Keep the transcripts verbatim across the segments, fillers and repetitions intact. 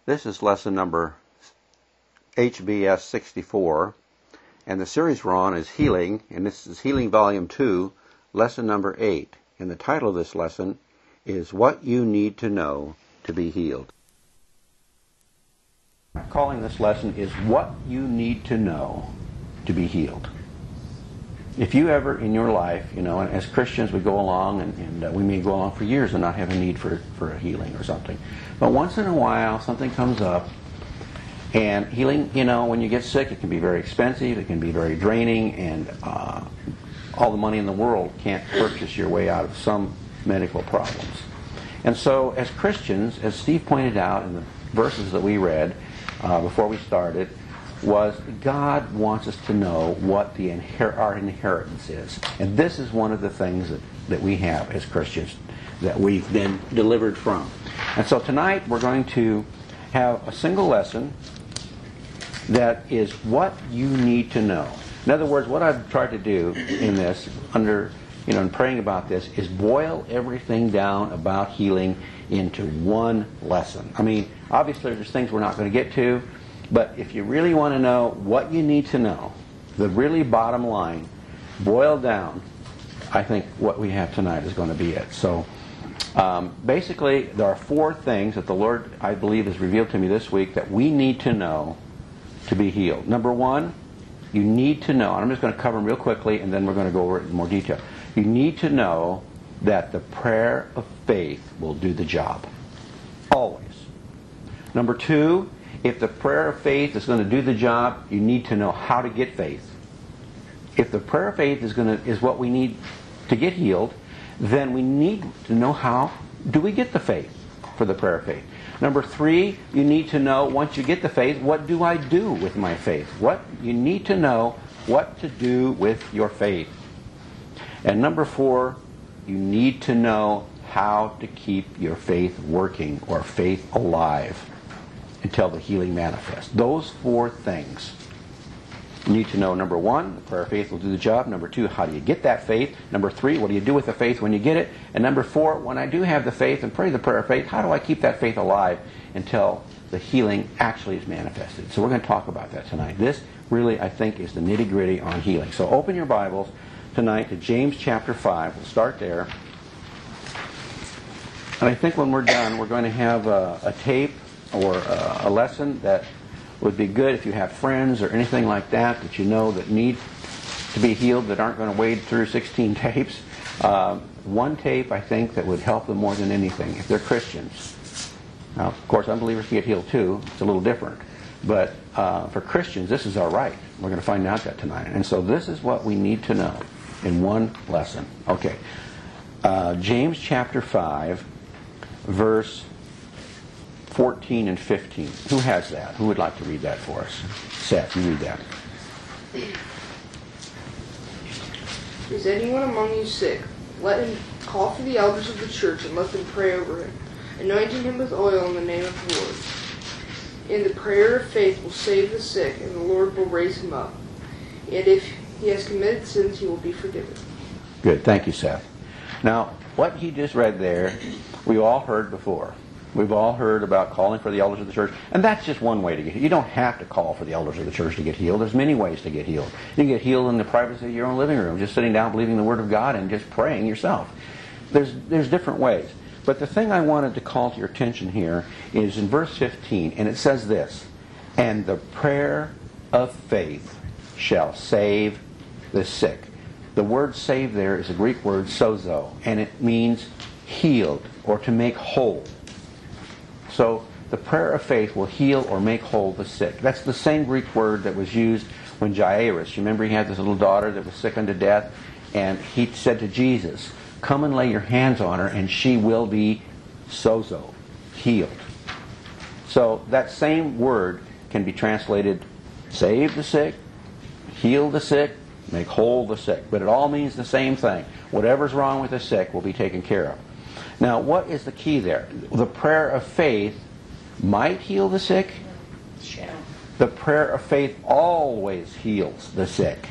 This is lesson number H B S sixty-four, and the series we're on is Healing, and this is Healing Volume two, lesson number eight. And the title of this lesson is What You Need to Know to Be Healed. Calling this lesson is What You Need to Know to Be Healed. If you ever in your life, you know, and as Christians we go along and, and uh, we may go along for years and not have a need for, for a healing or something. But once in a while something comes up, and healing, you know, when you get sick it can be very expensive, it can be very draining, and uh, all the money in the world can't purchase your way out of some medical problems. And so as Christians, as Steve pointed out in the verses that we read uh, before we started, was God wants us to know what the inher- our inheritance is. And this is one of the things that, that we have as Christians that we've been delivered from. And so tonight we're going to have a single lesson that is what you need to know. In other words, what I've tried to do in this, under, you know, in praying about this, is boil everything down about healing into one lesson. I mean, obviously there's things we're not going to get to, but if you really want to know what you need to know, the really bottom line, boiled down, I think what we have tonight is going to be it. So um, basically there are four things that the Lord, I believe, has revealed to me this week that we need to know to be healed. Number one, you need to know, and I'm just going to cover them real quickly and then we're going to go over it in more detail. You need to know that the prayer of faith will do the job. Always. Number two, if the prayer of faith is going to do the job, you need to know how to get faith. If the prayer of faith is going to is what we need to get healed, then we need to know how do we get the faith for the prayer of faith. Number three, you need to know, once you get the faith, what do I do with my faith? What you need to know what to do with your faith. And number four, you need to know how to keep your faith working or faith alive until the healing manifests. Those four things. You need to know, number one, the prayer of faith will do the job. Number two, how do you get that faith? Number three, what do you do with the faith when you get it? And number four, when I do have the faith and pray the prayer of faith, how do I keep that faith alive until the healing actually is manifested? So we're going to talk about that tonight. This really, I think, is the nitty-gritty on healing. So open your Bibles tonight to James chapter five. We'll start there. And I think when we're done, we're going to have a, a tape or a, a lesson that would be good if you have friends or anything like that that you know that need to be healed that aren't going to wade through sixteen tapes. Uh, one tape, I think, that would help them more than anything if they're Christians. Now, of course, unbelievers can get healed too. It's a little different. But uh, for Christians, this is our right. We're going to find out that tonight. And so this is what we need to know in one lesson. Okay. Uh, James chapter five, verse fourteen and fifteen. Who has that? Who would like to read that for us? Seth, you read that. Is anyone among you sick? Let him call for the elders of the church and let them pray over him, anointing him with oil in the name of the Lord. And the prayer of faith will save the sick, and the Lord will raise him up. And if he has committed sins, he will be forgiven. Good. Thank you, Seth. Now, what he just read there, we all heard before. We've all heard about calling for the elders of the church, and that's just one way to get healed. You don't have to call for the elders of the church to get healed. There's many ways to get healed. You can get healed in the privacy of your own living room, just sitting down, believing the Word of God, and just praying yourself. There's there's different ways. But the thing I wanted to call to your attention here is in verse fifteen, and it says this, "And the prayer of faith shall save the sick." The word save there is a Greek word sozo, and it means healed or to make whole. So the prayer of faith will heal or make whole the sick. That's the same Greek word that was used when Jairus, you remember he had this little daughter that was sick unto death, and he said to Jesus, "Come and lay your hands on her and she will be sozo," healed. So that same word can be translated save the sick, heal the sick, make whole the sick. But it all means the same thing. Whatever's wrong with the sick will be taken care of. Now, what is the key there? The prayer of faith might heal the sick. The prayer of faith always heals the sick.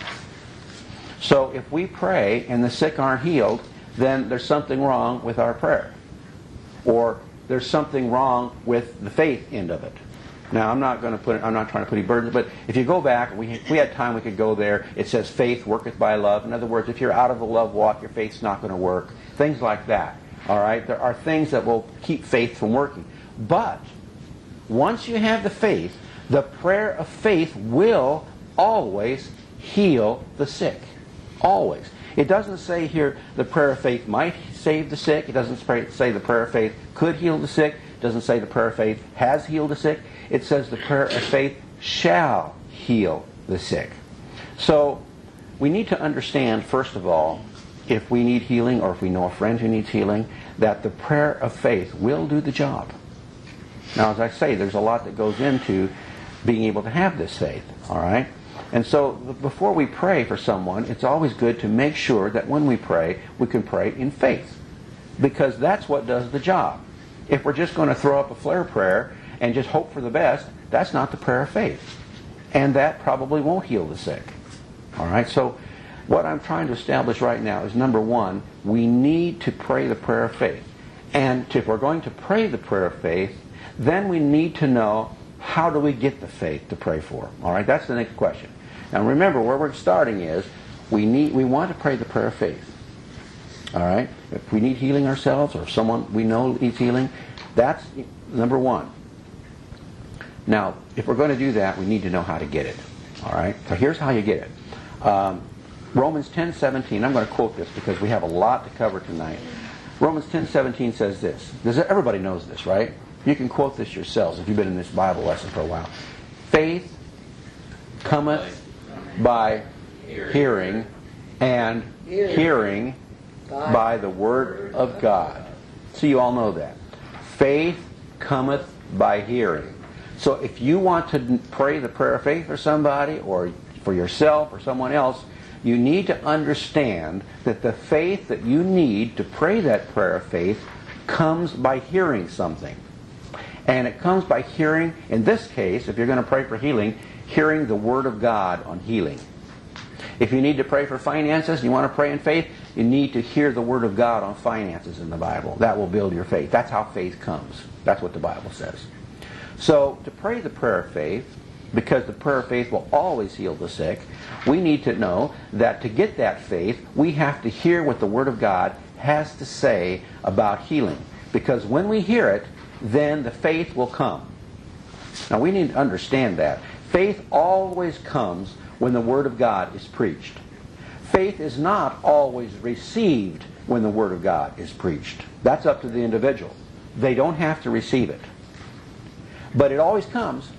So if we pray and the sick aren't healed, then there's something wrong with our prayer. Or there's something wrong with the faith end of it. Now, I'm not going to put it, I'm not trying to put any burdens, but if you go back, we if we had time, we could go there. It says faith worketh by love. In other words, if you're out of the love walk, your faith's not going to work. Things like that. All right, there are things that will keep faith from working. But once you have the faith, the prayer of faith will always heal the sick. Always. It doesn't say here the prayer of faith might save the sick. It doesn't say the prayer of faith could heal the sick. It doesn't say the prayer of faith has healed the sick. It says the prayer of faith shall heal the sick. So we need to understand, first of all, if we need healing or if we know a friend who needs healing, that the prayer of faith will do the job. Now, as I say, there's a lot that goes into being able to have this faith, all right? And so before we pray for someone, it's always good to make sure that when we pray, we can pray in faith, because that's what does the job. If we're just going to throw up a flare prayer and just hope for the best, that's not the prayer of faith. And that probably won't heal the sick. All right, so what I'm trying to establish right now is, number one, we need to pray the prayer of faith. And if we're going to pray the prayer of faith, then we need to know, how do we get the faith to pray for? All right, that's the next question. Now remember, where we're starting is, we need, we want to pray the prayer of faith. All right, if we need healing ourselves, or someone we know needs healing, that's number one. Now, if we're going to do that, we need to know how to get it. All right, so here's how you get it. Um, Romans ten seventeen, I'm going to quote this because we have a lot to cover tonight. Romans ten seventeen says this. Does, everybody knows this, right? You can quote this yourselves if you've been in this Bible lesson for a while. Faith cometh by hearing, and hearing by the word of God. So you all know that. Faith cometh by hearing. So if you want to pray the prayer of faith for somebody, or for yourself or someone else, you need to understand that the faith that you need to pray that prayer of faith comes by hearing something. And it comes by hearing, in this case, if you're going to pray for healing, hearing the Word of God on healing. If you need to pray for finances, you want to pray in faith, you need to hear the Word of God on finances in the Bible. That will build your faith. That's how faith comes. That's what the Bible says. So, to pray the prayer of faith, because the prayer of faith will always heal the sick, we need to know that to get that faith, we have to hear what the Word of God has to say about healing. Because when we hear it, then the faith will come. Now we need to understand that. Faith always comes when the Word of God is preached. Faith is not always received when the Word of God is preached. That's up to the individual. They don't have to receive it. But it always comes.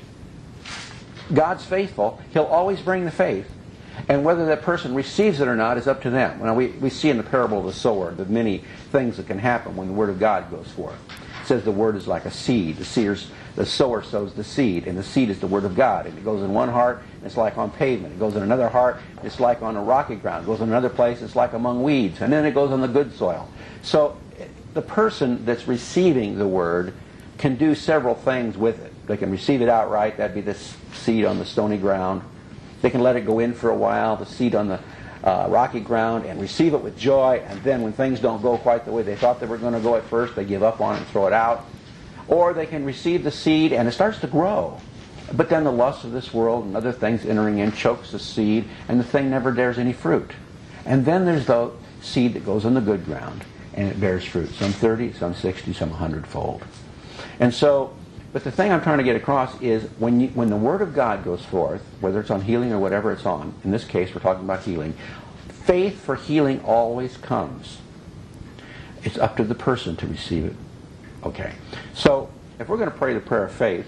God's faithful. He'll always bring the faith. And whether that person receives it or not is up to them. Now we, we see in the parable of the sower the many things that can happen when the Word of God goes forth. It says the Word is like a seed. The, seers, the sower sows the seed, and the seed is the Word of God. And it goes in one heart, and it's like on pavement. It goes in another heart, it's like on a rocky ground. It goes in another place, it's like among weeds. And then it goes on the good soil. So the person that's receiving the Word can do several things with it. They can receive it outright. That'd be this seed on the stony ground. They can let it go in for a while, the seed on the uh, rocky ground, and receive it with joy. And then when things don't go quite the way they thought they were going to go at first, they give up on it and throw it out. Or they can receive the seed and it starts to grow. But then the lust of this world and other things entering in chokes the seed, and the thing never bears any fruit. And then there's the seed that goes on the good ground, and it bears fruit. Some thirty, some sixty, some one hundred fold. And so, but the thing I'm trying to get across is when you, when the Word of God goes forth, whether it's on healing or whatever it's on, in this case we're talking about healing, faith for healing always comes. It's up to the person to receive it. Okay. So, if we're going to pray the prayer of faith,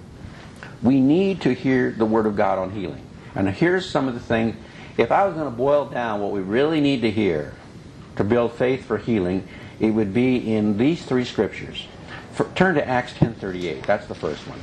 we need to hear the Word of God on healing. And here's some of the things. If I was going to boil down what we really need to hear to build faith for healing, it would be in these three scriptures. For, turn to Acts ten thirty-eight. That's the first one.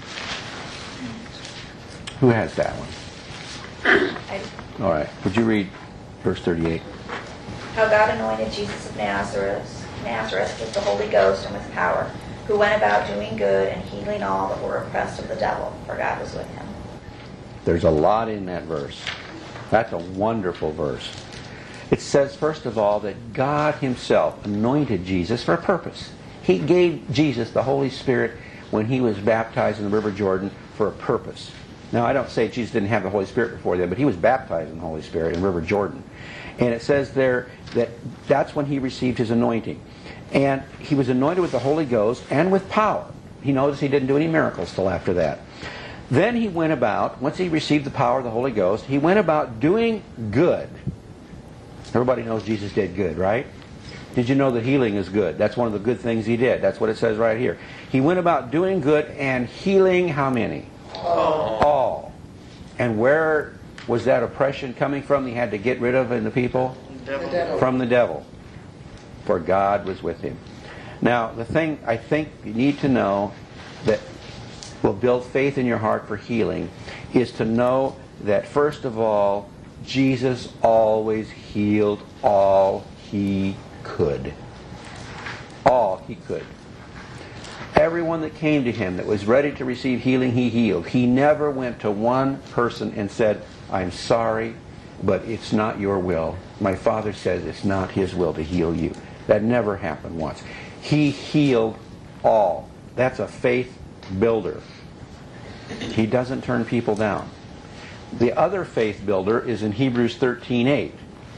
Who has that one? All right. Would you read verse thirty-eight? How God anointed Jesus of Nazareth, Nazareth with the Holy Ghost and with power, who went about doing good and healing all that were oppressed of the devil, for God was with him. There's a lot in that verse. That's a wonderful verse. It says, first of all, that God Himself anointed Jesus for a purpose. He gave Jesus the Holy Spirit when he was baptized in the River Jordan for a purpose. Now, I don't say Jesus didn't have the Holy Spirit before then, but he was baptized in the Holy Spirit in River Jordan. And it says there that that's when he received his anointing. And he was anointed with the Holy Ghost and with power. He noticed he didn't do any miracles till after that. Then he went about, once he received the power of the Holy Ghost, he went about doing good. Everybody knows Jesus did good, right? Did you know that healing is good? That's one of the good things he did. That's what it says right here. He went about doing good and healing how many? All. All. And where was that oppression coming from he had to get rid of in the people? The devil. From the devil. For God was with him. Now, the thing I think you need to know that will build faith in your heart for healing is to know that, first of all, Jesus always healed all he could. All he could. Everyone that came to him that was ready to receive healing, he healed. He never went to one person and said, I'm sorry, but it's not your will. My Father says it's not his will to heal you. That never happened once. He healed all. That's a faith builder. He doesn't turn people down. The other faith builder is in Hebrews thirteen eight.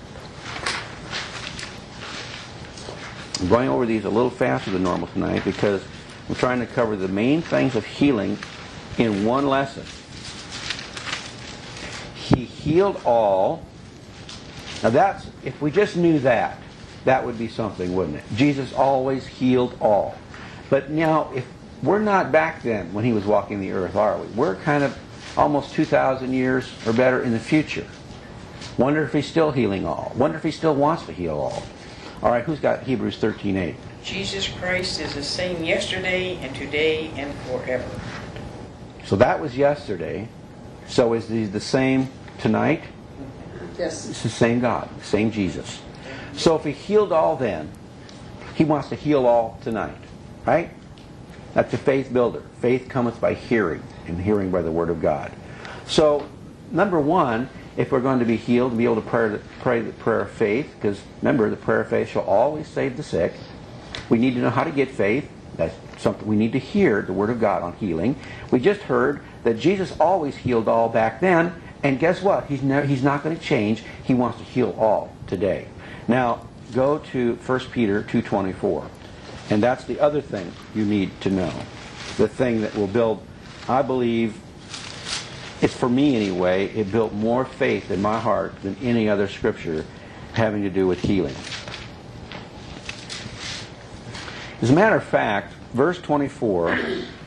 I'm going over these a little faster than normal tonight because I'm trying to cover the main things of healing in one lesson. He healed all. Now that's, if we just knew that, that would be something, wouldn't it? Jesus always healed all. But now, if we're not back then when he was walking the earth, are we? We're kind of almost two thousand years or better in the future. Wonder if he's still healing all. Wonder if he still wants to heal all. All right, who's got Hebrews thirteen eight? Jesus Christ is the same yesterday and today and forever. So that was yesterday. So is he the same tonight? Yes. It's the same God, the same Jesus. So if he healed all then, he wants to heal all tonight. Right? That's a faith builder. Faith cometh by hearing, and hearing by the Word of God. So, number one, if we're going to be healed, be able to pray, pray the prayer of faith, because remember, the prayer of faith shall always save the sick. We need to know how to get faith. That's something we need to hear, the Word of God on healing. We just heard that Jesus always healed all back then, and guess what? He's, never, he's not going to change. He wants to heal all today. Now, go to First Peter two twenty-four. And that's the other thing you need to know. The thing that will build, I believe, it's for me anyway, it built more faith in my heart than any other scripture having to do with healing. As a matter of fact, verse twenty-four,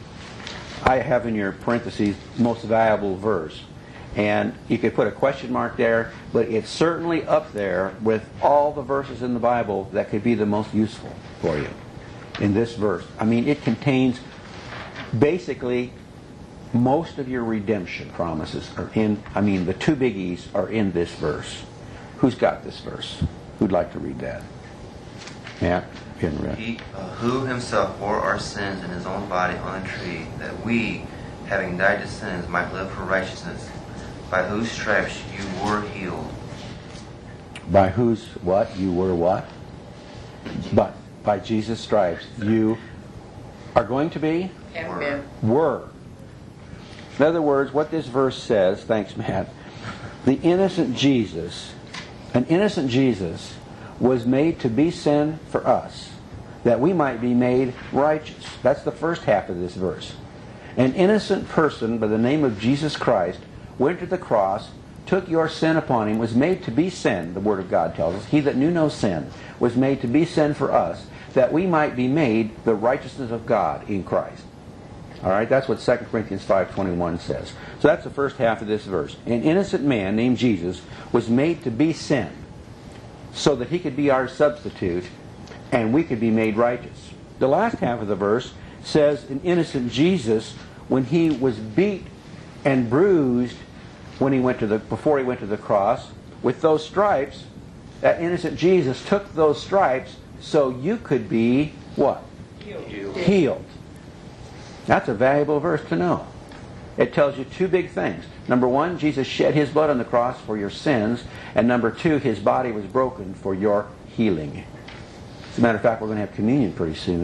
I have in your parentheses, most valuable verse. And you could put a question mark there, but it's certainly up there with all the verses in the Bible that could be the most useful for you. In this verse. I mean, it contains basically most of your redemption promises are in, I mean, the two biggies are in this verse. Who's got this verse? Who'd like to read that? Matt? He, uh, who himself bore our sins in his own body on a tree, that we, having died to sins, might live for righteousness, by whose stripes you were healed. By whose what? You were what? But by Jesus' stripes, you are going to be? Have been. Were. In other words, what this verse says, thanks Matt, the innocent Jesus, an innocent Jesus was made to be sin for us, that we might be made righteous. That's the first half of this verse. An innocent person by the name of Jesus Christ went to the cross, took your sin upon him, was made to be sin, the Word of God tells us. He that knew no sin was made to be sin for us, that we might be made the righteousness of God in Christ. All right, that's what Second Corinthians five twenty-one says. So that's the first half of this verse. An innocent man named Jesus was made to be sin so that he could be our substitute and we could be made righteous. The last half of the verse says an innocent Jesus, when he was beat and bruised when he went to the before he went to the cross, with those stripes, that innocent Jesus took those stripes so you could be what? Healed. Healed. That's a valuable verse to know. It tells you two big things. Number one, Jesus shed his blood on the cross for your sins. And number two, his body was broken for your healing. As a matter of fact, we're going to have communion pretty soon.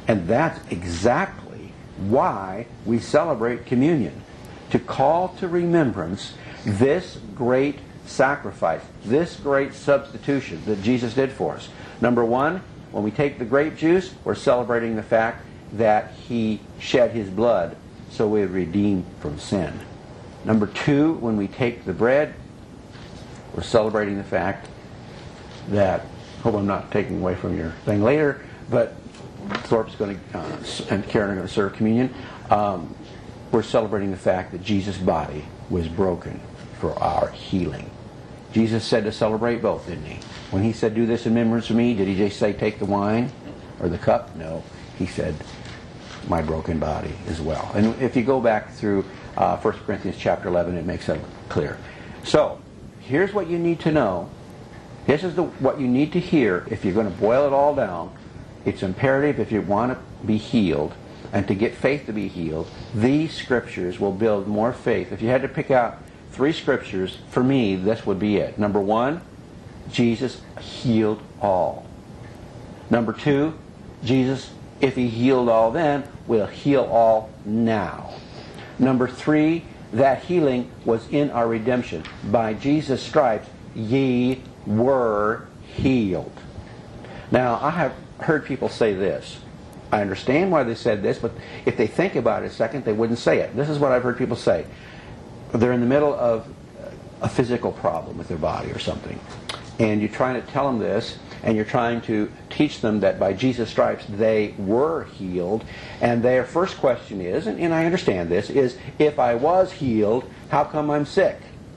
And that's exactly why we celebrate communion. To call to remembrance this great sacrifice, this great substitution that Jesus did for us. Number one, when we take the grape juice, we're celebrating the fact that He shed His blood so we would redeem from sin. Number two, when we take the bread, we're celebrating the fact that, hope I'm not taking away from your thing later, but Thorpe's going to, uh, and Karen are going to serve communion. Um, we're celebrating the fact that Jesus' body was broken for our healing. Jesus said to celebrate both, didn't He? When He said, do this in remembrance of me, did He just say take the wine or the cup? No. He said, my broken body as well. And if you go back through uh, First Corinthians chapter eleven, it makes that clear. So, here's what you need to know. This is the, what you need to hear if you're going to boil it all down. It's imperative if you want to be healed and to get faith to be healed. These scriptures will build more faith. If you had to pick out three scriptures, for me, this would be it. Number one, Jesus healed all. Number two, Jesus, if He healed all then, will heal all now. Number three, that healing was in our redemption. By Jesus' stripes, ye were healed. Now, I have heard people say this. I understand why they said this, but if they think about it a second, they wouldn't say it. This is what I've heard people say. They're in the middle of a physical problem with their body or something, and you're trying to tell them this, and you're trying to teach them that by Jesus' stripes they were healed, and their first question is, and, and I understand this, is if I was healed, how come I'm sick?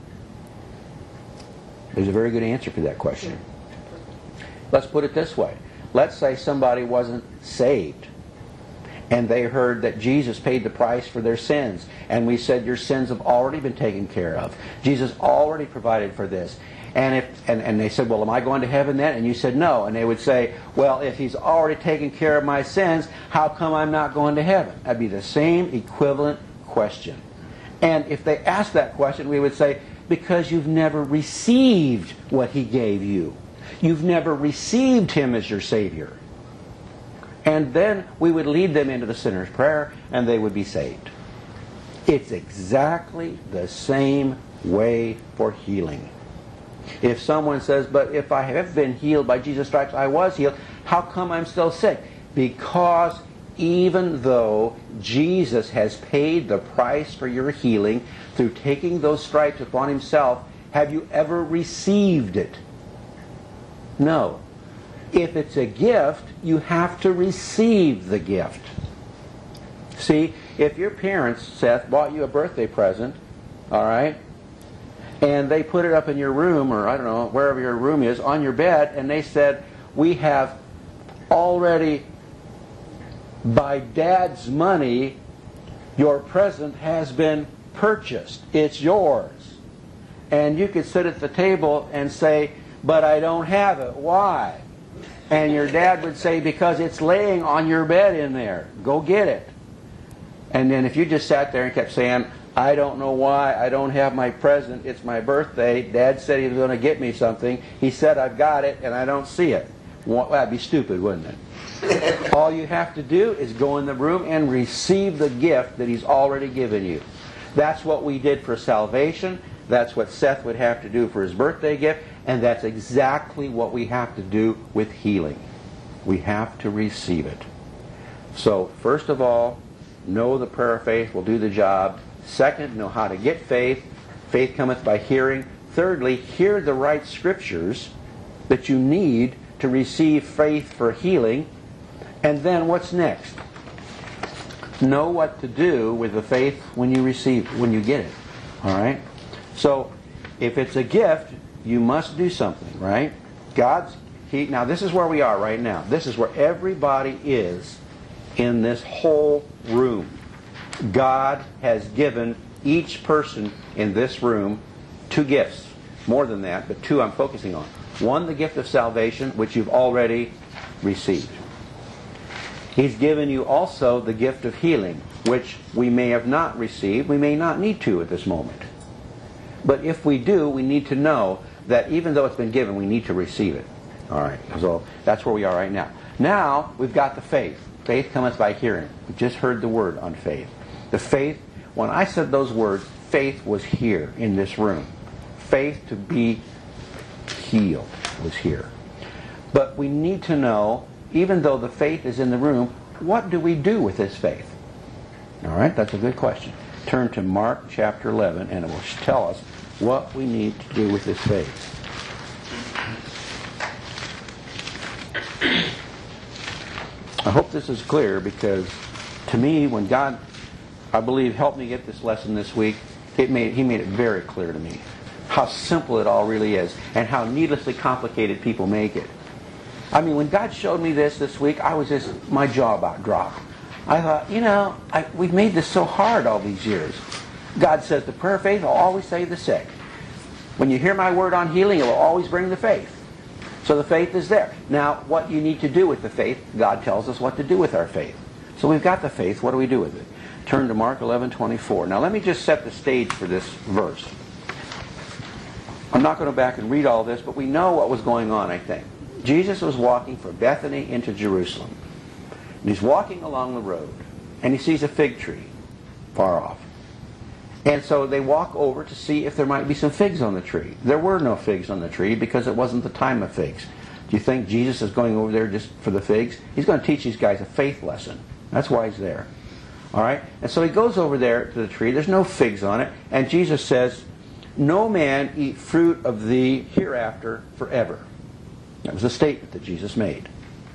There's a very good answer for that question. Let's put it this way. Let's say somebody wasn't saved, and they heard that Jesus paid the price for their sins, and we said your sins have already been taken care of. Jesus already provided for this. And if and, and they said, well, am I going to heaven then? And you said no. And they would say, well, if He's already taken care of my sins, how come I'm not going to heaven? That'd be the same equivalent question. And if they asked that question, we would say, because you've never received what He gave you. You've never received Him as your Savior. And then we would lead them into the sinner's prayer, and they would be saved. It's exactly the same way for healing. If someone says, but if I have been healed by Jesus' stripes, I was healed, how come I'm still sick? Because even though Jesus has paid the price for your healing through taking those stripes upon Himself, have you ever received it? No. If it's a gift, you have to receive the gift. See, if your parents, Seth, bought you a birthday present, all right, and they put it up in your room, or I don't know, wherever your room is, on your bed, and they said, we have already, by Dad's money, your present has been purchased. It's yours. And you could sit at the table and say, but I don't have it. Why? And your dad would say, because it's laying on your bed in there. Go get it. And then if you just sat there and kept saying, I don't know why I don't have my present, it's my birthday, Dad said he was going to get me something, he said I've got it and I don't see it. Well, that'd be stupid, wouldn't it? All you have to do is go in the room and receive the gift that He's already given you. That's what we did for salvation. That's what Seth would have to do for his birthday gift. And that's exactly what we have to do with healing. We have to receive it. So, first of all, know the prayer of faith will do the job. Second, know how to get faith. Faith cometh by hearing. Thirdly, hear the right scriptures that you need to receive faith for healing. And then what's next? Know what to do with the faith when you receive, when you get it. All right? So, if it's a gift, you must do something, right? God's He, now this is where we are right now. This is where everybody is in this whole room. God has given each person in this room two gifts. More than that, but two I'm focusing on. One, the gift of salvation, which you've already received. He's given you also the gift of healing, which we may have not received, we may not need to at this moment. But if we do, we need to know that even though it's been given, we need to receive it. All right, so that's where we are right now. Now, we've got the faith. Faith cometh by hearing. We just heard the word on faith. The faith, when I said those words, faith was here in this room. Faith to be healed was here. But we need to know, even though the faith is in the room, what do we do with this faith? All right, that's a good question. Turn to Mark chapter eleven, and it will tell us what we need to do with this faith. I hope this is clear, because to me, when God, I believe, helped me get this lesson this week, it made He made it very clear to me how simple it all really is, and how needlessly complicated people make it. I mean, when God showed me this this week, I was just, my jaw about dropped. I thought, you know, I, we've made this so hard all these years. God says the prayer of faith will always save the sick. When you hear my word on healing, it will always bring the faith. So the faith is there. Now, what you need to do with the faith, God tells us what to do with our faith. So we've got the faith. What do we do with it? Turn to Mark eleven twenty-four. Now let me just set the stage for this verse. I'm not going to go back and read all this, but we know what was going on, I think. Jesus was walking from Bethany into Jerusalem. And he's walking along the road, and he sees a fig tree far off. And so they walk over to see if there might be some figs on the tree. There were no figs on the tree because it wasn't the time of figs. Do you think Jesus is going over there just for the figs? He's going to teach these guys a faith lesson. That's why he's there. All right? And so he goes over there to the tree. There's no figs on it. And Jesus says, "No man eat fruit of thee hereafter forever." That was a statement that Jesus made.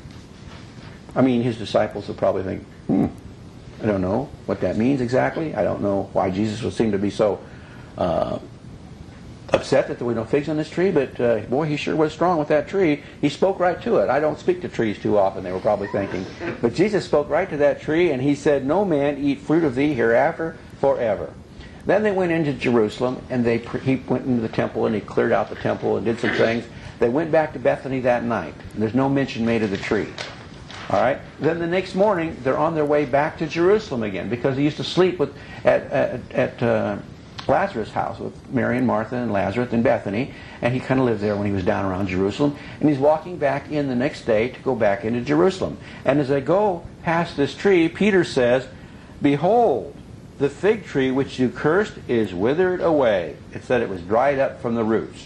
I mean, his disciples will probably think, hmm, I don't know what that means exactly. I don't know why Jesus would seem to be so uh, upset that there were no figs on this tree, but uh, boy, he sure was strong with that tree. He spoke right to it. I don't speak to trees too often, they were probably thinking. But Jesus spoke right to that tree, and he said, "No man eat fruit of thee hereafter forever." Then they went into Jerusalem, and they he went into the temple, and he cleared out the temple and did some things. They went back to Bethany that night. There's no mention made of the tree. All right. Then the next morning, they're on their way back to Jerusalem again, because he used to sleep with at at, at uh, Lazarus' house with Mary and Martha and Lazarus in Bethany, and he kind of lived there when he was down around Jerusalem. And he's walking back in the next day to go back into Jerusalem. And as they go past this tree, Peter says, "Behold, the fig tree which you cursed is withered away." It said it was dried up from the roots.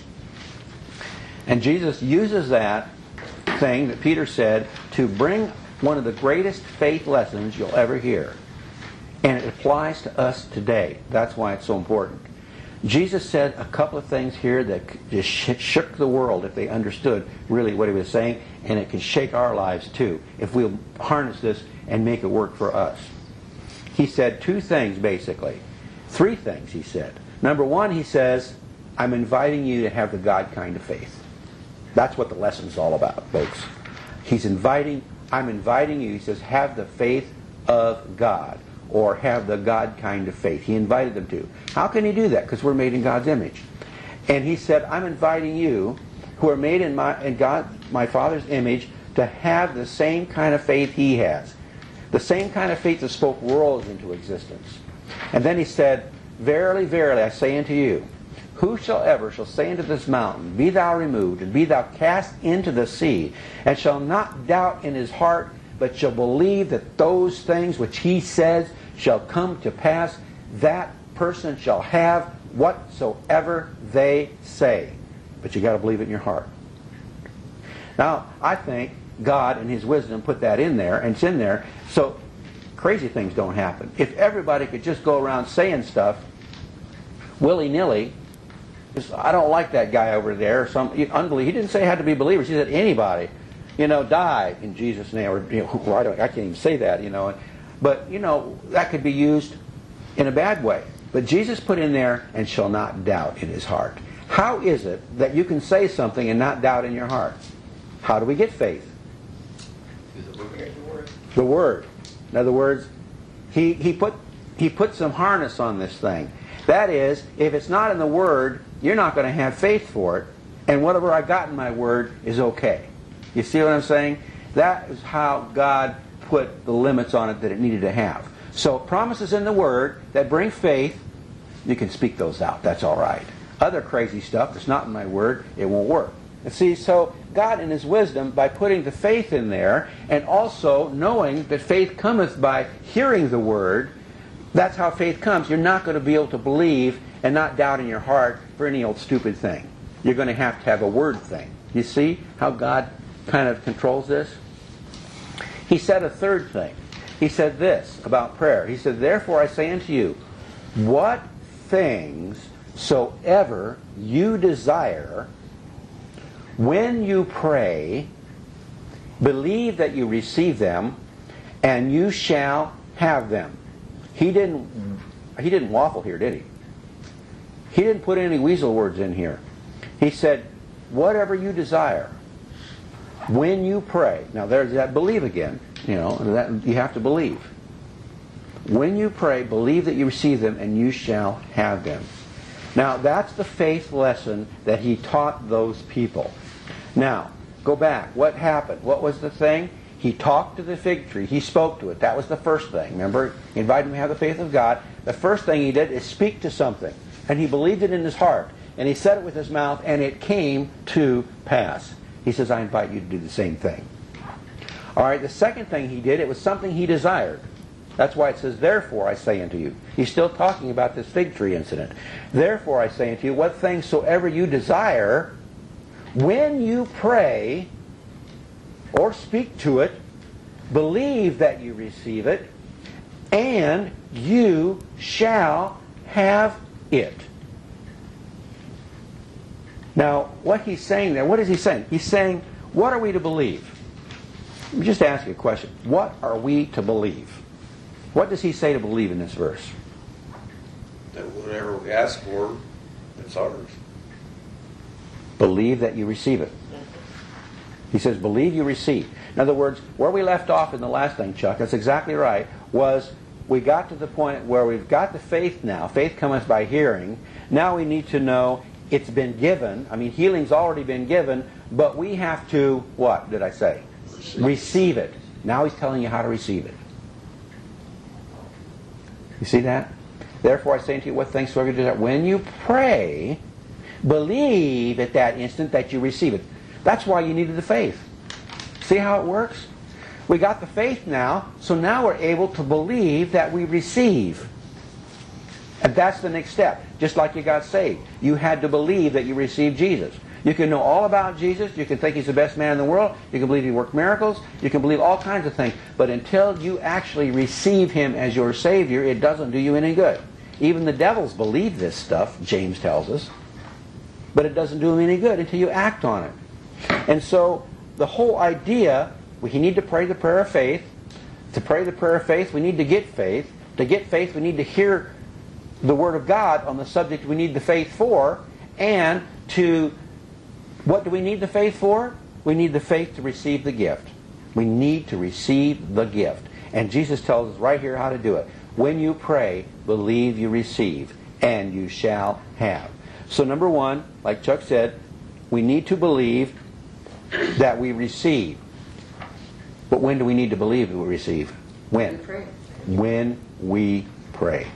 And Jesus uses that thing that Peter said to bring one of the greatest faith lessons you'll ever hear. And it applies to us today. That's why it's so important. Jesus said a couple of things here that just shook the world if they understood really what he was saying, and it can shake our lives too if we'll harness this and make it work for us. He said two things basically. Three things he said. Number one, he says, "I'm inviting you to have the God kind of faith." That's what the lesson's all about, folks. He's inviting, I'm inviting you, he says, have the faith of God, or have the God kind of faith. He invited them to. How can he do that? Because we're made in God's image. And he said, I'm inviting you, who are made in my in God, my Father's image, to have the same kind of faith he has. The same kind of faith that spoke worlds into existence. And then he said, "Verily, verily, I say unto you, whosoever shall say unto this mountain, Be thou removed, and be thou cast into the sea, and shall not doubt in his heart, but shall believe that those things which he says shall come to pass, that person shall have whatsoever they say." But you got to believe it in your heart. Now, I think God in his wisdom put that in there, and it's in there, so crazy things don't happen. If everybody could just go around saying stuff willy-nilly, I don't like that guy over there, or some unbelief. He didn't say it had to be believers. He said anybody, you know, die in Jesus' name. Or you know, well, I, don't, I can't even say that, you know. But you know, that could be used in a bad way. But Jesus put in there, "and shall not doubt in his heart." How is it that you can say something and not doubt in your heart? How do we get faith? The Word. In other words, he he put he put some harness on this thing. That is, if it's not in the Word, you're not going to have faith for it, and whatever I got in my Word is okay. You see what I'm saying? That is how God put the limits on it that it needed to have. So promises in the Word that bring faith, you can speak those out. That's all right. Other crazy stuff that's not in my Word, it won't work. And see, so God in His wisdom, by putting the faith in there, and also knowing that faith cometh by hearing the Word, that's how faith comes. You're not going to be able to believe and not doubt in your heart for any old stupid thing. You're going to have to have a Word thing. You see how God kind of controls this? He said a third thing. He said this about prayer. He said, therefore I say unto you, what things soever you desire, when you pray, believe that you receive them, and you shall have them. He didn't, he didn't waffle here, did he? He didn't put any weasel words in here. He said, whatever you desire, when you pray. Now there's that believe again. You know, that you have to believe. When you pray, believe that you receive them, and you shall have them. Now, that's the faith lesson that he taught those people. Now, go back. What happened? What was the thing? He talked to the fig tree. He spoke to it. That was the first thing. Remember? He invited him to have the faith of God. The first thing he did is speak to something. And he believed it in his heart. And he said it with his mouth, and it came to pass. He says, I invite you to do the same thing. All right, the second thing he did, it was something he desired. That's why it says, therefore I say unto you. He's still talking about this fig tree incident. Therefore I say unto you, what things soever you desire, when you pray or speak to it, believe that you receive it, and you shall have it. Now, what he's saying there, what is he saying? He's saying, what are we to believe? Let me just ask you a question. What are we to believe? What does he say to believe in this verse? That whatever we ask for, it's ours. Believe that you receive it. He says, believe you receive. In other words, where we left off in the last thing, Chuck, that's exactly right, was we got to the point where we've got the faith now. Faith cometh by hearing. Now we need to know it's been given. I mean, healing's already been given, but we have to, what did I say? Receive it. Now he's telling you how to receive it. You see that? Therefore I say unto you, what things soever you desire, when you pray, believe at that instant that you receive it. That's why you needed the faith. See how it works? We got the faith now, so now we're able to believe that we receive. And that's the next step. Just like you got saved. You had to believe that you received Jesus. You can know all about Jesus. You can think He's the best man in the world. You can believe He worked miracles. You can believe all kinds of things. But until you actually receive Him as your Savior, it doesn't do you any good. Even the devils believe this stuff, James tells us. But it doesn't do them any good until you act on it. And so the whole idea, we need to pray the prayer of faith. To pray the prayer of faith, we need to get faith. To get faith, we need to hear the Word of God on the subject we need the faith for. And to, what do we need the faith for? We need the faith to receive the gift. We need to receive the gift. And Jesus tells us right here how to do it. When you pray, believe you receive, and you shall have. So number one, like Chuck said, we need to believe that we receive. But when do we need to believe that we receive? When? When we pray.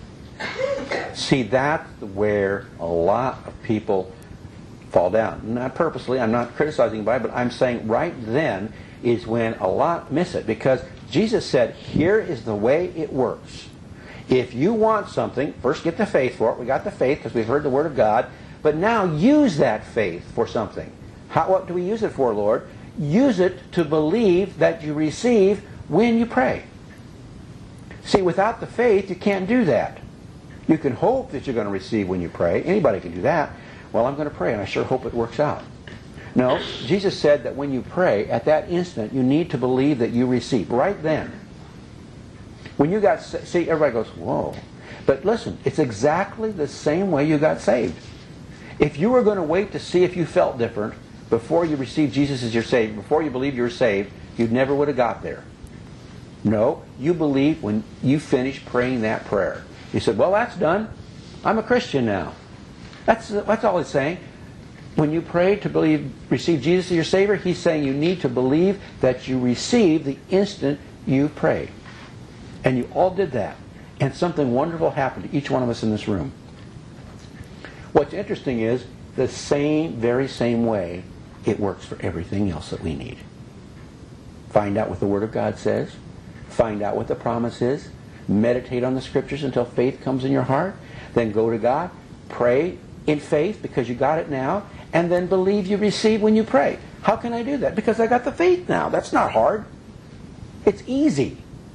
See, that's where a lot of people fall down. Not purposely, I'm not criticizing anybody, but I'm saying right then is when a lot miss it. Because Jesus said, here is the way it works. If you want something, first get the faith for it. We got the faith because we've heard the Word of God. But now use that faith for something. How, what do we use it for, Lord? Use it to believe that you receive when you pray. See, without the faith, you can't do that. You can hope that you're going to receive when you pray. Anybody can do that. Well, I'm going to pray, and I sure hope it works out. No, Jesus said that when you pray, at that instant, you need to believe that you receive. Right then. When you got, see, everybody goes, whoa. But listen, it's exactly the same way you got saved. If you were going to wait to see if you felt different before you received Jesus as your Savior, before you believed you were saved, you never would have got there. No, you believe when you finish praying that prayer. You said, well, that's done. I'm a Christian now. That's, that's all he's saying. When you pray to believe, receive Jesus as your Savior, he's saying you need to believe that you receive the instant you pray. And you all did that. And something wonderful happened to each one of us in this room. What's interesting is the same, very same way it works for everything else that we need. Find out what the Word of God says. Find out what the promise is. Meditate on the Scriptures until faith comes in your heart. Then go to God. Pray in faith because you got it now. And then believe you receive when you pray. How can I do that? Because I got the faith now. That's not hard. It's easy.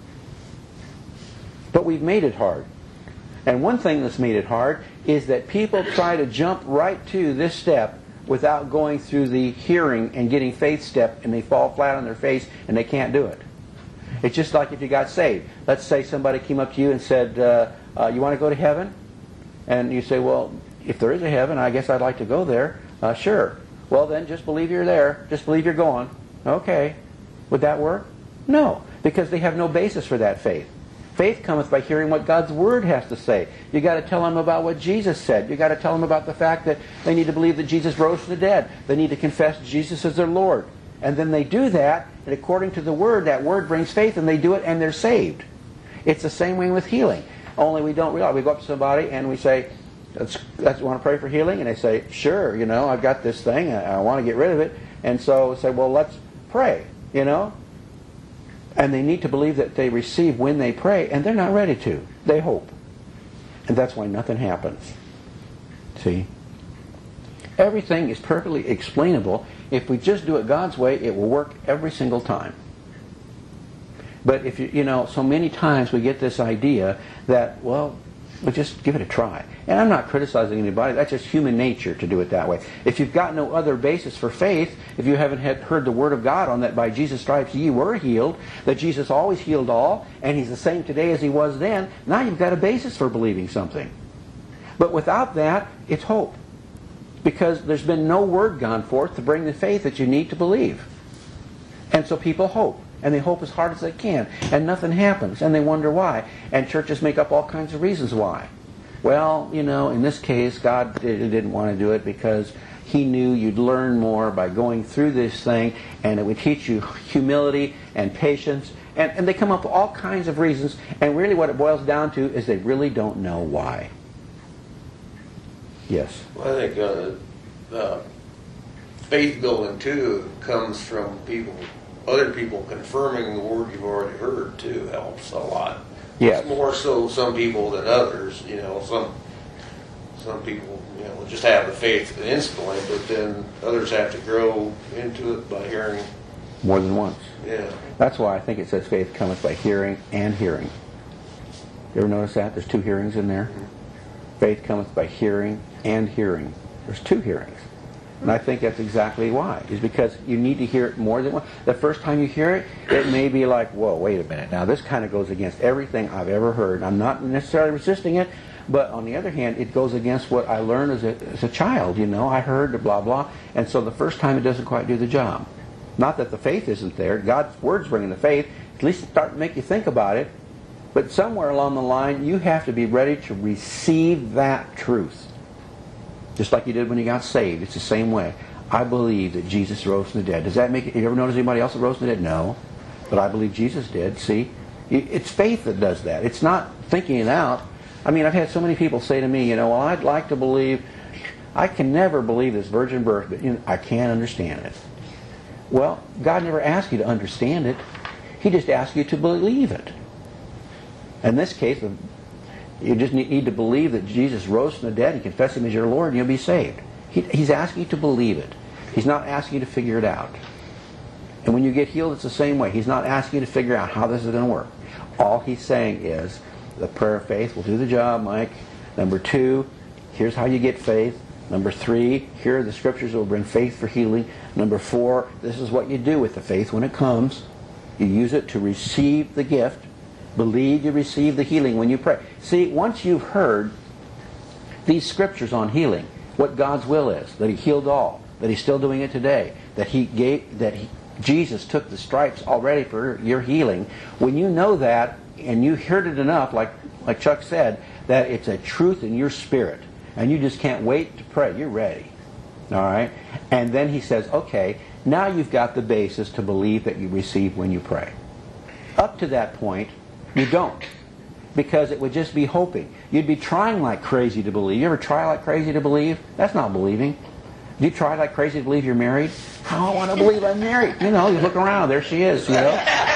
But we've made it hard. And one thing that's made it hard is that people try to jump right to this step without going through the hearing and getting faith step, and they fall flat on their face and they can't do it. It's just like if you got saved. Let's say somebody came up to you and said, uh, uh, you want to go to heaven? And you say, well, if there is a heaven, I guess I'd like to go there. Uh, sure. Well, then just believe you're there. Just believe you're going. Okay. Would that work? No, because they have no basis for that faith. Faith cometh by hearing what God's Word has to say. You got to tell them about what Jesus said. You got to tell them about the fact that they need to believe that Jesus rose from the dead. They need to confess Jesus as their Lord. And then they do that, and according to the Word, that Word brings faith, and they do it, and they're saved. It's the same way with healing. Only we don't realize. We go up to somebody and we say, let's, let's want to pray for healing? And they say, sure, you know, I've got this thing. I, I want to get rid of it. And so we say, well, let's pray, you know. And they need to believe that they receive when they pray, and they're not ready to. They hope. And that's why nothing happens. See? Everything is perfectly explainable. If we just do it God's way, it will work every single time. But if you, you know, so many times we get this idea that, well, we'll just give it a try. And I'm not criticizing anybody. That's just human nature to do it that way. If you've got no other basis for faith, if you haven't had, heard the Word of God on that by Jesus' stripes ye were healed, that Jesus always healed all, and He's the same today as He was then, now you've got a basis for believing something. But without that, it's hope. Because there's been no word gone forth to bring the faith that you need to believe. And so people hope. And they hope as hard as they can. And nothing happens. And they wonder why. And churches make up all kinds of reasons why. Well, you know, in this case, God didn't want to do it because He knew you'd learn more by going through this thing. And it would teach you humility and patience. And, and they come up with all kinds of reasons. And really what it boils down to is they really don't know why. Yes? Well, I think uh, uh, faith building, too, comes from people... Other people confirming the word you've already heard, too, helps a lot. Yes. It's more so some people than others. You know, some some people, you know, just have the faith instantly, but then others have to grow into it by hearing. More than once. Yeah. That's why I think it says faith cometh by hearing and hearing. You ever notice that? There's two hearings in there. Mm-hmm. Faith cometh by hearing and hearing. There's two hearings. And I think that's exactly why. Is because you need to hear it more than once. The first time you hear it, it may be like, whoa, wait a minute. Now this kind of goes against everything I've ever heard. I'm not necessarily resisting it, but on the other hand, it goes against what I learned as a, as a child. You know, I heard the blah, blah. And so the first time it doesn't quite do the job. Not that the faith isn't there. God's Word's bringing the faith. At least start to make you think about it. But somewhere along the line, you have to be ready to receive that truth. Just like you did when you got saved. It's the same way. I believe that Jesus rose from the dead. Does that make it? You ever notice anybody else that rose from the dead? No. But I believe Jesus did. See? It's faith that does that. It's not thinking it out. I mean, I've had so many people say to me, you know, well, I'd like to believe, I can never believe this virgin birth, but you know, I can't understand it. Well, God never asked you to understand it. He just asked you to believe it. In this case, you just need to believe that Jesus rose from the dead and confess Him as your Lord and you'll be saved. He, he's asking you to believe it. He's not asking you to figure it out. And when you get healed, it's the same way. He's not asking you to figure out how this is going to work. All He's saying is, the prayer of faith will do the job, Mike. Number two, here's how you get faith. Number three, here are the scriptures that will bring faith for healing. Number four, this is what you do with the faith when it comes. You use it to receive the gift. Believe you receive the healing when you pray. See, once you've heard these scriptures on healing, what God's will is, that He healed all, that He's still doing it today, that He gave, that he, Jesus took the stripes already for your healing. When you know that, and you heard it enough, like like Chuck said, that it's a truth in your spirit, and you just can't wait to pray. You're ready, all right. And then He says, okay, now you've got the basis to believe that you receive when you pray. Up to that point, you don't. Because it would just be hoping. You'd be trying like crazy to believe. You ever try like crazy to believe? That's not believing. Do you try like crazy to believe you're married? How I want to believe I'm married. You know, you look around, there she is, you know.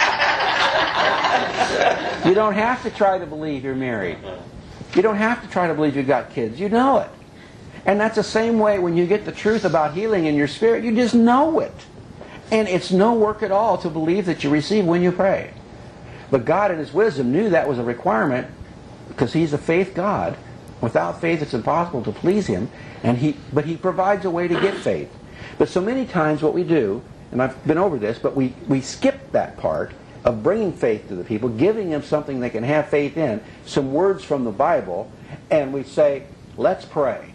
You don't have to try to believe you're married. You don't have to try to believe you've got kids. You know it. And that's the same way when you get the truth about healing in your spirit. You just know it. And it's no work at all to believe that you receive when you pray. But God in His wisdom knew that was a requirement because He's a faith God. Without faith it's impossible to please Him. And he, but He provides a way to get faith. But so many times what we do, and I've been over this, but we, we skip that part of bringing faith to the people, giving them something they can have faith in, some words from the Bible, and we say, let's pray.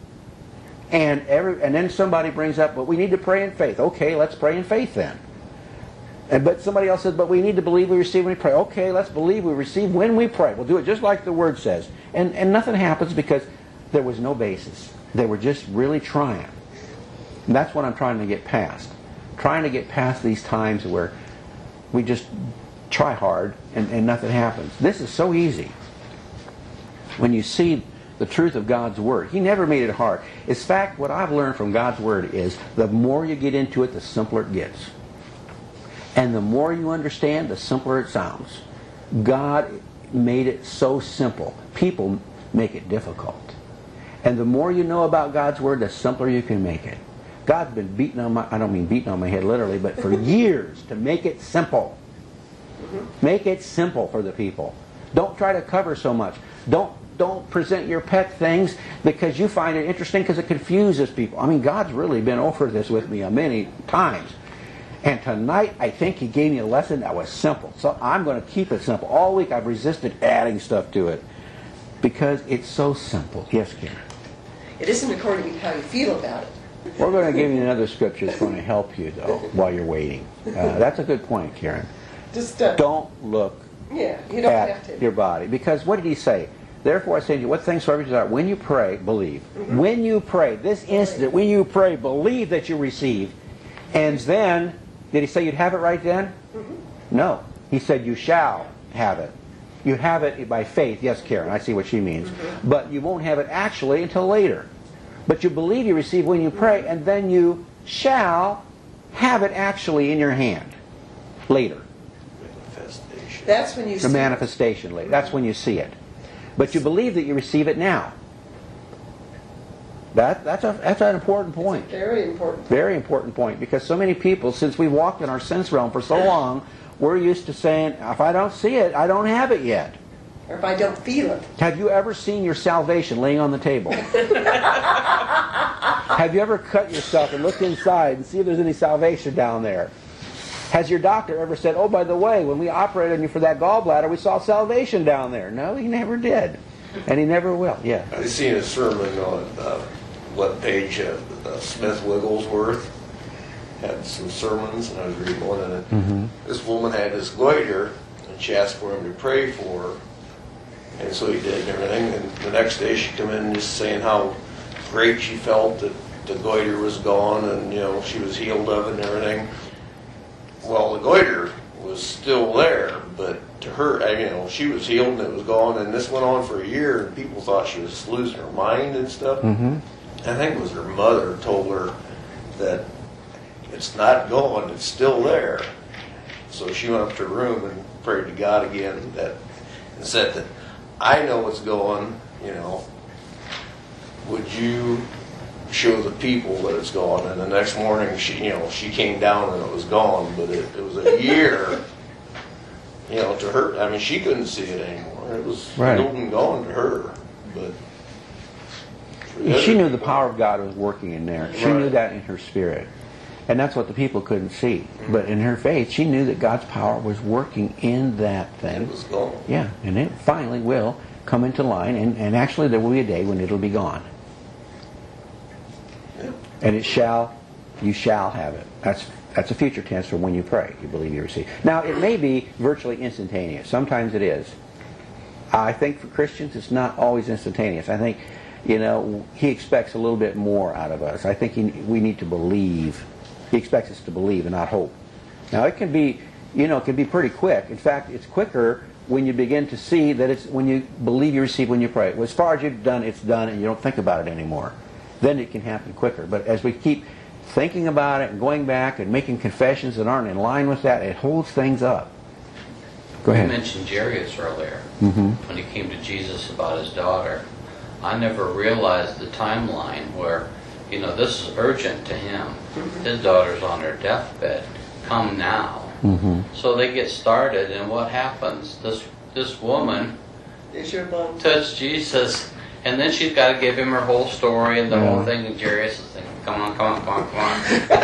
And every and then somebody brings up, but we need to pray in faith. Okay, let's pray in faith then. And but somebody else says, but we need to believe we receive when we pray. Okay, let's believe we receive when we pray. We'll do it just like the Word says. And and nothing happens because there was no basis. They were just really trying. And that's what I'm trying to get past. Trying to get past these times where we just try hard and, and nothing happens. This is so easy. When you see the truth of God's Word. He never made it hard. In fact, what I've learned from God's Word is the more you get into it, the simpler it gets. And the more you understand, the simpler it sounds. God made it so simple. People make it difficult. And the more you know about God's Word, the simpler you can make it. God's been beating on my, I don't mean beating on my head literally, but for years to make it simple. Make it simple for the people. Don't try to cover so much. Don't Don't present your pet things because you find it interesting because it confuses people. I mean, God's really been over this with me many times. And tonight, I think He gave me a lesson that was simple. So I'm going to keep it simple. All week I've resisted adding stuff to it because it's so simple. Yes, Karen? It isn't according to how you feel about it. We're going to give you another scripture that's going to help you, though, while you're waiting. Uh, that's a good point, Karen. Just uh, Don't look yeah, you don't at have to. your body. Because what did He say? Therefore I say to you, what things soever you desire, when you pray, believe. Mm-hmm. When you pray, this instant, when you pray, believe that you receive. And then, did He say you'd have it right then? Mm-hmm. No. He said you shall have it. You have it by faith. Yes, Karen, I see what she means. Mm-hmm. But you won't have it actually until later. But you believe you receive when you pray, and then you shall have it actually in your hand later. Manifestation. That's when you The see manifestation later. That's when you see it. But you believe that you receive it now. That, that's, a, that's an important point. Very important. Very important point. Because so many people, since we've walked in our sense realm for so long, we're used to saying, if I don't see it, I don't have it yet. Or if I don't feel it. Have you ever seen your salvation laying on the table? Have you ever cut yourself and looked inside and see if there's any salvation down there? Has your doctor ever said, oh, by the way, when we operated on you for that gallbladder, we saw salvation down there? No, he never did. And he never will. Yeah. I seen a sermon on uh, what page uh, uh, Smith Wigglesworth had some sermons, and I was reading one, and Mm-hmm. this woman had this goiter, and she asked for him to pray for her. And so he did and everything. And the next day she come in just saying how great she felt that the goiter was gone and, you know, she was healed of it and everything. Well, the goiter was still there, but to her, I mean, you know, she was healed and it was gone. And this went on for a year, and people thought she was losing her mind and stuff. Mm-hmm. I think it was her mother told her that it's not gone, it's still there. So she went up to her room and prayed to God again that, and said that, I know what's going, you know, would you show the people that it's gone? And the next morning, she, you know, she came down and it was gone, but it, it was a year, you know, to her. I mean, she couldn't see it anymore. It was Right. healed and gone to her, but She knew the power of God was working in there. She Right. knew that in her spirit. And that's what the people couldn't see. But in her faith, she knew that God's power was working in that thing. it was gone. Yeah, and it finally will come into line, and, and actually there will be a day when it'll be gone. Yeah. And it shall, you shall have it. That's that's a future tense for when you pray, you believe you receive. Now, it may be virtually instantaneous. Sometimes it is. I think for Christians, it's not always instantaneous. I think, you know, He expects a little bit more out of us. I think he, we need to believe. He expects us to believe and not hope. Now, it can be, you know, it can be pretty quick. In fact, it's quicker when you begin to see that it's when you believe you receive when you pray. As far as you've done, it's done, and you don't think about it anymore. then it can happen quicker. But as we keep thinking about it and going back and making confessions that aren't in line with that, it holds things up. Go ahead. You mentioned Jairus earlier, Mm-hmm. when he came to Jesus about his daughter. I never realized the timeline where, you know, this is urgent to him. His daughter's on her deathbed. Come now. Mm-hmm. So they get started, and what happens? This this woman Is your mom? touched Jesus, and then she's got to give him her whole story and the Yeah. whole thing. And Jairus is thinking, "Come on, come on, come on, come on."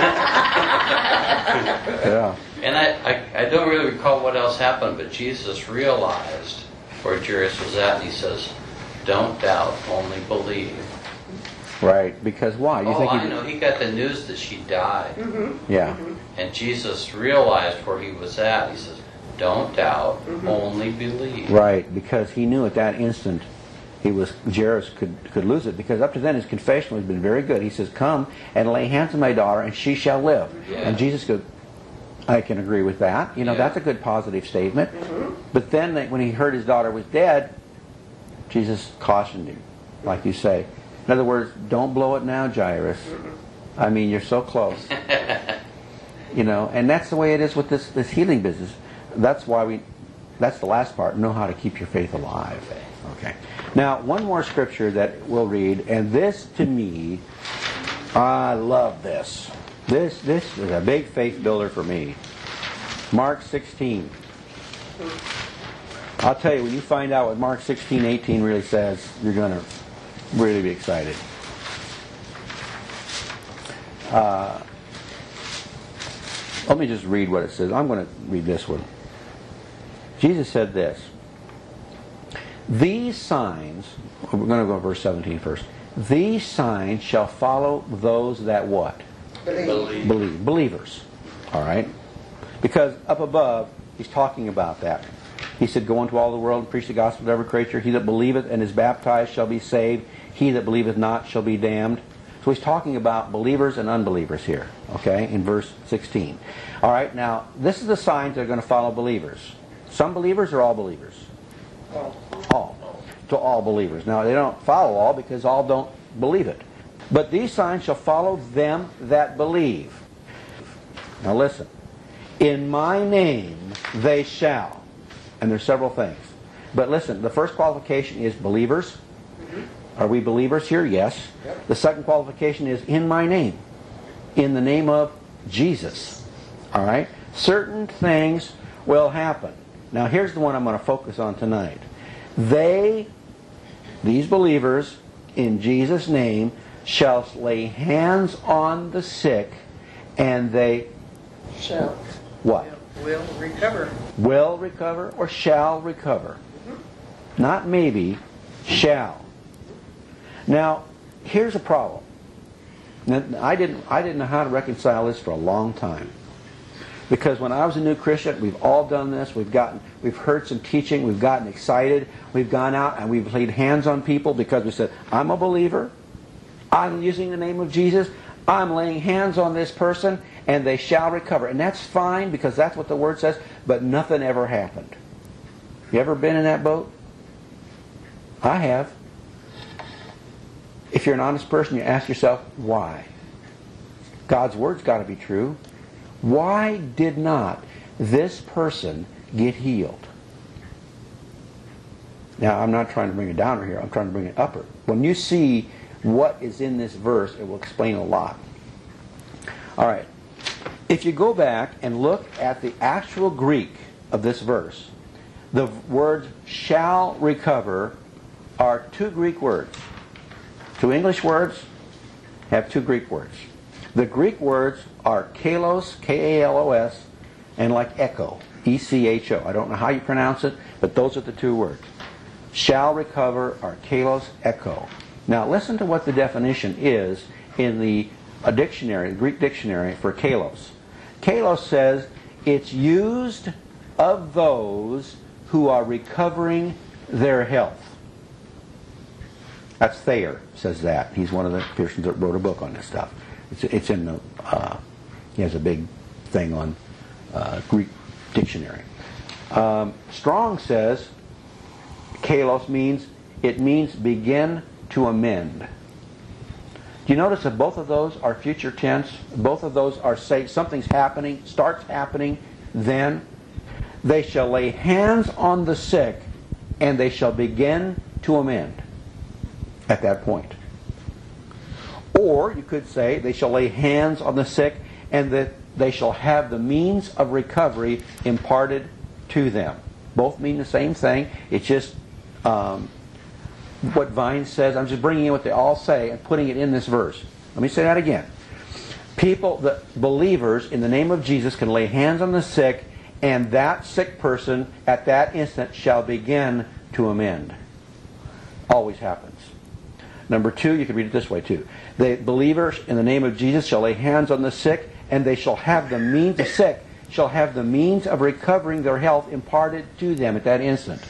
Yeah. And I, I, I don't really recall what else happened, but Jesus realized where Jairus was at, and he says, "Don't doubt, only believe." Right. Because why? You Oh, think I he, know. He got the news that she died. Yeah. And Jesus realized where he was at. He says, "Don't doubt, only believe." Right. Because he knew at that instant he was Jairus could could lose it, because up to then his confession has been very good. He says, "Come and lay hands on my daughter, and she shall live." Yeah. And Jesus goes, "I can agree with that. You know, Yeah. that's a good positive statement." But then they- when he heard his daughter was dead, Jesus cautioned him, like you say. In other words, don't blow it now, Jairus. I mean, you're so close. You know, and that's the way it is with this, this healing business. That's why we, that's the last part, know how to keep your faith alive. Okay. Now, one more scripture that we'll read, and this to me, I love this. This, this is a big faith builder for me. Mark sixteen. I'll tell you, when you find out what Mark sixteen eighteen really says, you're going to really be excited. Uh, let me just read what it says. I'm going to read this one. Jesus said this. These signs, we're going to go to verse seventeen first. These signs shall follow those that what? Believe. Believe. Believers. All right? Because up above, he's talking about that. He said, "Go into all the world and preach the gospel to every creature. He that believeth and is baptized shall be saved. He that believeth not shall be damned." So he's talking about believers and unbelievers here, okay, in verse sixteen. All right, now, this is the signs that are going to follow believers. Some believers or all believers? All. All. To all believers. Now, they don't follow all because all don't believe it. But these signs shall follow them that believe. Now listen. In my name they shall. And there's several things. But listen, the first qualification is believers. Are we believers here? Yes. Yep. The second qualification is in my name. In the name of Jesus. All right? Certain things will happen. Now here's the one I'm going to focus on tonight. They, these believers, in Jesus' name, shall lay hands on the sick, and they, Shall. what? Will recover. Will recover or shall recover. Not maybe, shall. Now, here's a problem. Now, I didn't, I didn't know how to reconcile this for a long time. Because when I was a new Christian, we've all done this. We've gotten, we've heard some teaching. We've gotten excited. We've gone out and we've laid hands on people because we said, "I'm a believer. I'm using the name of Jesus. I'm laying hands on this person, and they shall recover." And that's fine because that's what the Word says. But nothing ever happened. You ever been in that boat? I have. If you're an honest person, you ask yourself, why? God's Word's got to be true. Why did not this person get healed? Now, I'm not trying to bring a downer here. I'm trying to bring an upper. When you see what is in this verse, it will explain a lot. All right. If you go back and look at the actual Greek of this verse, the words "shall recover" are two Greek words. Two English words have two Greek words. The Greek words are kalos, K A L O S, and like echo, E C H O. I don't know how you pronounce it, but those are the two words. Shall recover are kalos, echo. Now listen to what the definition is in the a dictionary, the Greek dictionary for kalos. Kalos says it's used of those who are recovering their health. That's Thayer says that. He's one of the persons that wrote a book on this stuff. It's, it's in the, uh, he has a big thing on uh, Greek dictionary. Um, Strong says kalos means, it means begin to amend. Do you notice that both of those are future tense? Both of those are say something's happening, starts happening, then. They shall lay hands on the sick, and they shall begin to amend at that point. Or you could say they shall lay hands on the sick, and that they shall have the means of recovery imparted to them. Both mean the same thing. It's just um, what Vine says. I'm just bringing in what they all say and putting it in this verse. Let me say that again. People, the believers, in the name of Jesus, can lay hands on the sick, and that sick person at that instant shall begin to amend. Always happens. Number two, you can read it this way too. The believers in the name of Jesus shall lay hands on the sick, and they shall have the means, the sick shall have the means of recovering their health imparted to them at that instant.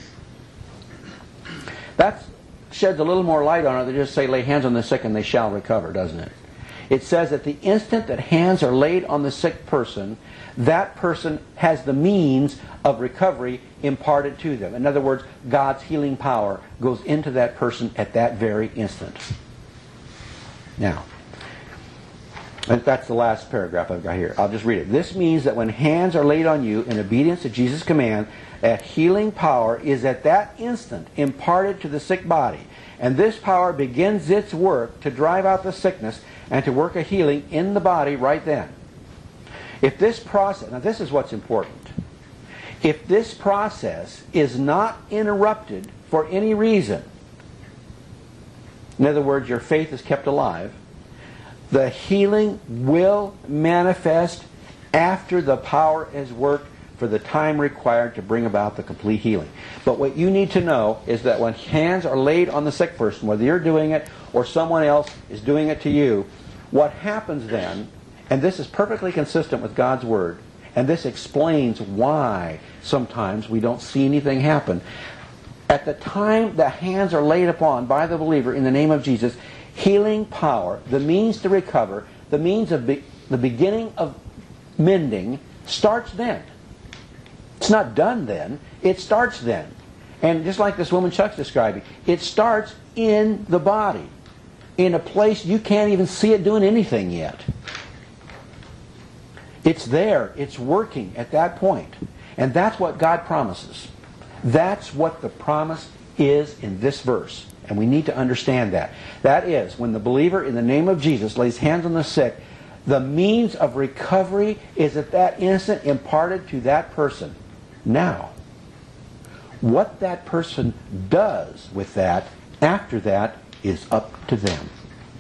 That sheds a little more light on it than just say lay hands on the sick and they shall recover, doesn't it? It says that the instant that hands are laid on the sick person, that person has the means of recovery imparted to them. In other words, God's healing power goes into that person at that very instant. Now, and that's the last paragraph I've got here. I'll just read it. This means that when hands are laid on you in obedience to Jesus' command, that healing power is at that instant imparted to the sick body. And this power begins its work to drive out the sickness and to work a healing in the body right then. If this process, now this is what's important. If this process is not interrupted for any reason, in other words, your faith is kept alive, the healing will manifest after the power has worked for the time required to bring about the complete healing. But what you need to know is that when hands are laid on the sick person, whether you're doing it or someone else is doing it to you, what happens then, and this is perfectly consistent with God's Word, and this explains why sometimes we don't see anything happen. At the time the hands are laid upon by the believer in the name of Jesus, healing power, the means to recover, the means of be, the beginning of mending, starts then. It's not done then. It starts then. And just like this woman Chuck's describing, it starts in the body, in a place you can't even see it doing anything yet. It's there. It's working at that point. And that's what God promises. That's what the promise is in this verse. And we need to understand that. That is, when the believer in the name of Jesus lays hands on the sick, the means of recovery is at that instant imparted to that person. Now, what that person does with that after that is up to them.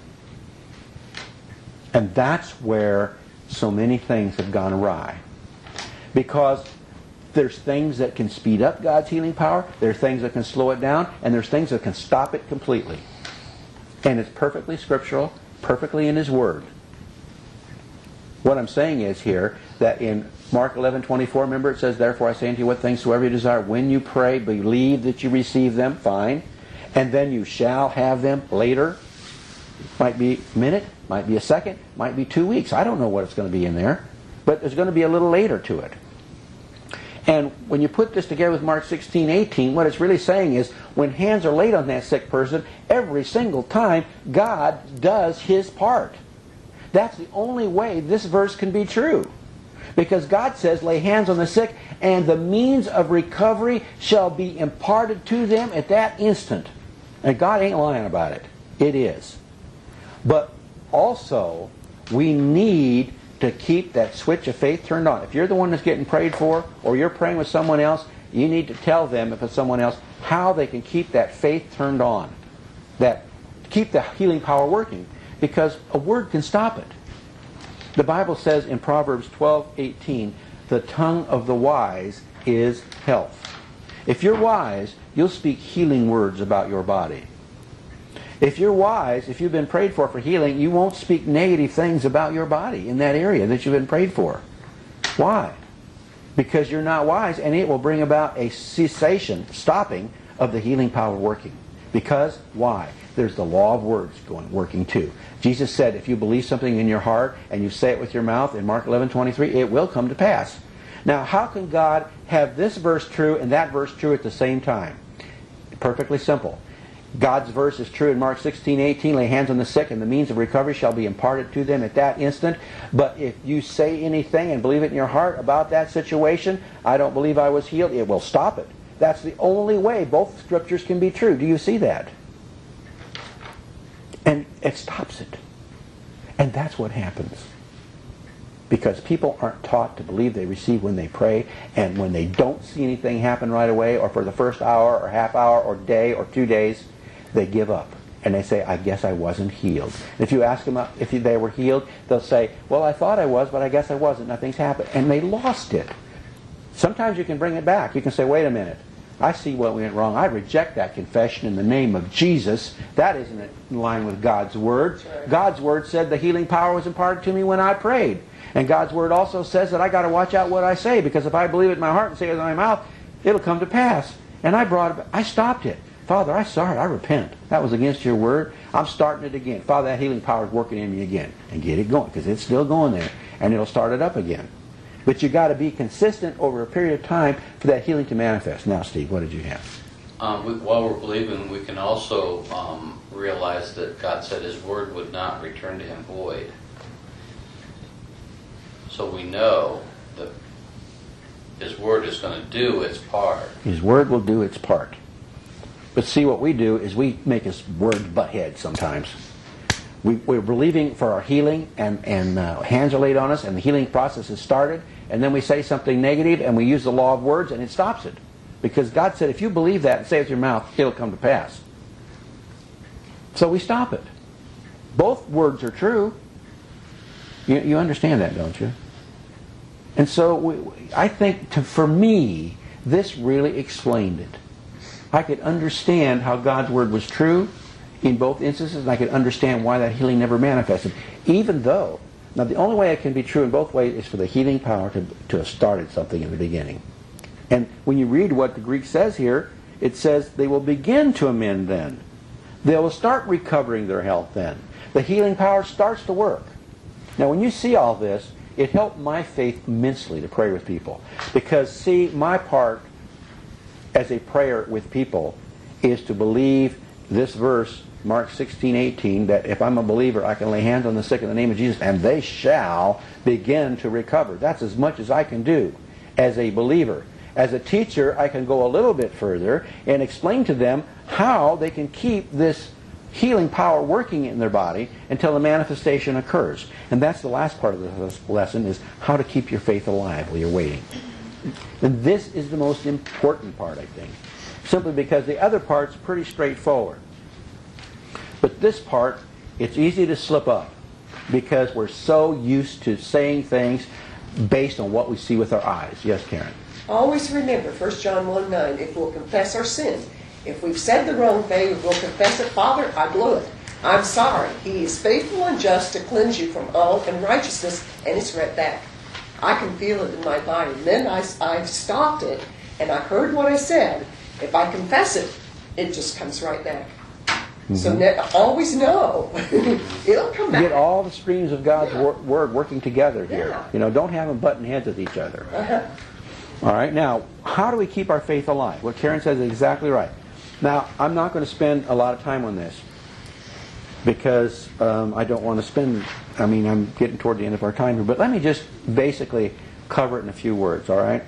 And that's where so many things have gone awry. Because there's things that can speed up God's healing power, there's things that can slow it down, and there's things that can stop it completely. And it's perfectly scriptural, perfectly in His Word. What I'm saying is here, that in Mark eleven twenty-four, remember it says, therefore I say unto you, what things soever you desire, when you pray, believe that you receive them, fine, and then you shall have them later. Might be a minute, might be a second, might be two weeks. I don't know what it's going to be in there, but there's going to be a little later to it. And when you put this together with Mark sixteen eighteen, what it's really saying is, when hands are laid on that sick person, every single time God does His part. That's the only way this verse can be true. Because God says, lay hands on the sick, and the means of recovery shall be imparted to them at that instant. And God ain't lying about it. It is. But also, we need to keep that switch of faith turned on. If you're the one that's getting prayed for, or you're praying with someone else, you need to tell them, if it's someone else, how they can keep that faith turned on. That keep the healing power working. Because a word can stop it. The Bible says in Proverbs twelve eighteen, the tongue of the wise is health. If you're wise, you'll speak healing words about your body. If you're wise, if you've been prayed for for healing, you won't speak negative things about your body in that area that you've been prayed for. Why? Because you're not wise, and it will bring about a cessation, stopping of the healing power working. Because, why? There's the law of words going working too. Jesus said, if you believe something in your heart and you say it with your mouth in Mark eleven twenty-three, it will come to pass. Now, how can God have this verse true and that verse true at the same time? Perfectly simple. God's verse is true in Mark sixteen eighteen, lay hands on the sick and the means of recovery shall be imparted to them at that instant. But if you say anything and believe it in your heart about that situation, I don't believe I was healed, it will stop it. That's the only way both scriptures can be true. Do you see that? And it stops it. And that's what happens. Because people aren't taught to believe they receive when they pray, and when they don't see anything happen right away, or for the first hour, or half hour, or day, or two days, they give up. And they say, I guess I wasn't healed. And if you ask them if they were healed, they'll say, well, I thought I was, but I guess I wasn't. Nothing's happened. And they lost it. Sometimes you can bring it back. You can say, wait a minute. I see what went wrong. I reject that confession in the name of Jesus. That isn't in line with God's Word. Right. God's Word said the healing power was imparted to me when I prayed. And God's Word also says that I got to watch out what I say, because if I believe it in my heart and say it in my mouth, it'll come to pass. And I brought it back. I stopped it. Father, I'm sorry. I repent. That was against your Word. I'm starting it again. Father, that healing power is working in me again. And get it going, because it's still going there. And it'll start it up again. But you got to be consistent over a period of time for that healing to manifest. Now, Steve, what did you have? Um, we, while we're believing, we can also um, realize that God said His Word would not return to Him void. So we know that His Word is going to do its part. His Word will do its part. But see, what we do is we make His Word butt heads sometimes. We, we're believing for our healing, and, and uh, hands are laid on us, and the healing process is started, and then we say something negative, and we use the law of words, and it stops it. Because God said, if you believe that and say it with your mouth, it'll come to pass. So we stop it. Both words are true. You, you understand that, don't you? And so we, I think, to, for me, this really explained it. I could understand how God's Word was true in both instances, and I could understand why that healing never manifested. Even though, now the only way it can be true in both ways is for the healing power to, to have started something in the beginning. And when you read what the Greek says here, it says they will begin to amend then. They will start recovering their health then. The healing power starts to work. Now when you see all this, it helped my faith immensely to pray with people. Because see, my part as a prayer with people is to believe this verse, Mark sixteen eighteen, that if I'm a believer, I can lay hands on the sick in the name of Jesus, and they shall begin to recover. That's as much as I can do as a believer. As a teacher, I can go a little bit further and explain to them how they can keep this healing power working in their body until the manifestation occurs. And that's the last part of this lesson, is how to keep your faith alive while you're waiting. And this is the most important part, I think. Simply because the other part's pretty straightforward. But this part, it's easy to slip up because we're so used to saying things based on what we see with our eyes. Yes, Karen? Always remember First John one nine, if we'll confess our sin, if we've said the wrong thing, we'll confess it. Father, I blew it. I'm sorry. He is faithful and just to cleanse you from all unrighteousness, and it's right back. I can feel it in my body. And then I, I stopped it, and I heard what I said. If I confess it, it just comes right back. Mm-hmm. So ne- always know. It'll come back. Get all the streams of God's Yeah. wor- Word working together here. Yeah. You know, don't have them butting heads with each other. Uh-huh. All right, now, how do we keep our faith alive? What Karen says is exactly right. Now, I'm not going to spend a lot of time on this because um, I don't want to spend, I mean, I'm getting toward the end of our time here, but let me just basically cover it in a few words, all right?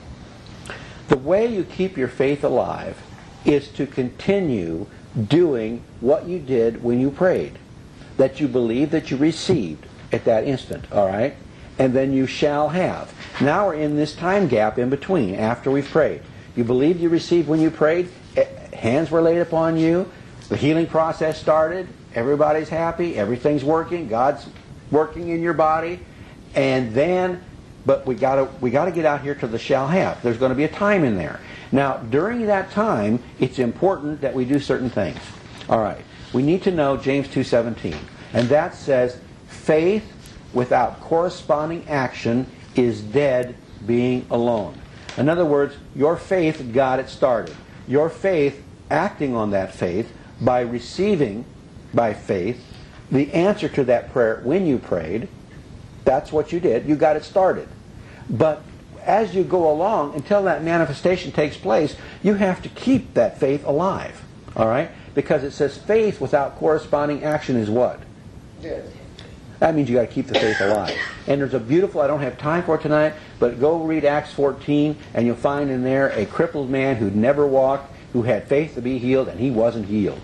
The way you keep your faith alive is to continue doing what you did when you prayed, that you believe that you received at that instant, all right? And then you shall have. Now we're in this time gap in between, after we've prayed. You believed you received when you prayed, hands were laid upon you, the healing process started, everybody's happy, everything's working, God's working in your body, and then, but we gotta we gotta get out here to the shall have. There's going to be a time in there. Now, during that time, it's important that we do certain things. All right, we need to know James two seventeen, and that says, faith without corresponding action is dead being alone. In other words, your faith got it started. Your faith, acting on that faith, by receiving, by faith, the answer to that prayer when you prayed, that's what you did. You got it started. But as you go along, until that manifestation takes place, you have to keep that faith alive. All right? because it says faith without corresponding action is what? Dead. That means you got to keep the faith alive. And there's a beautiful, I don't have time for it tonight, but go read Acts fourteen, and you'll find in there a crippled man who'd never walked, who had faith to be healed, and he wasn't healed.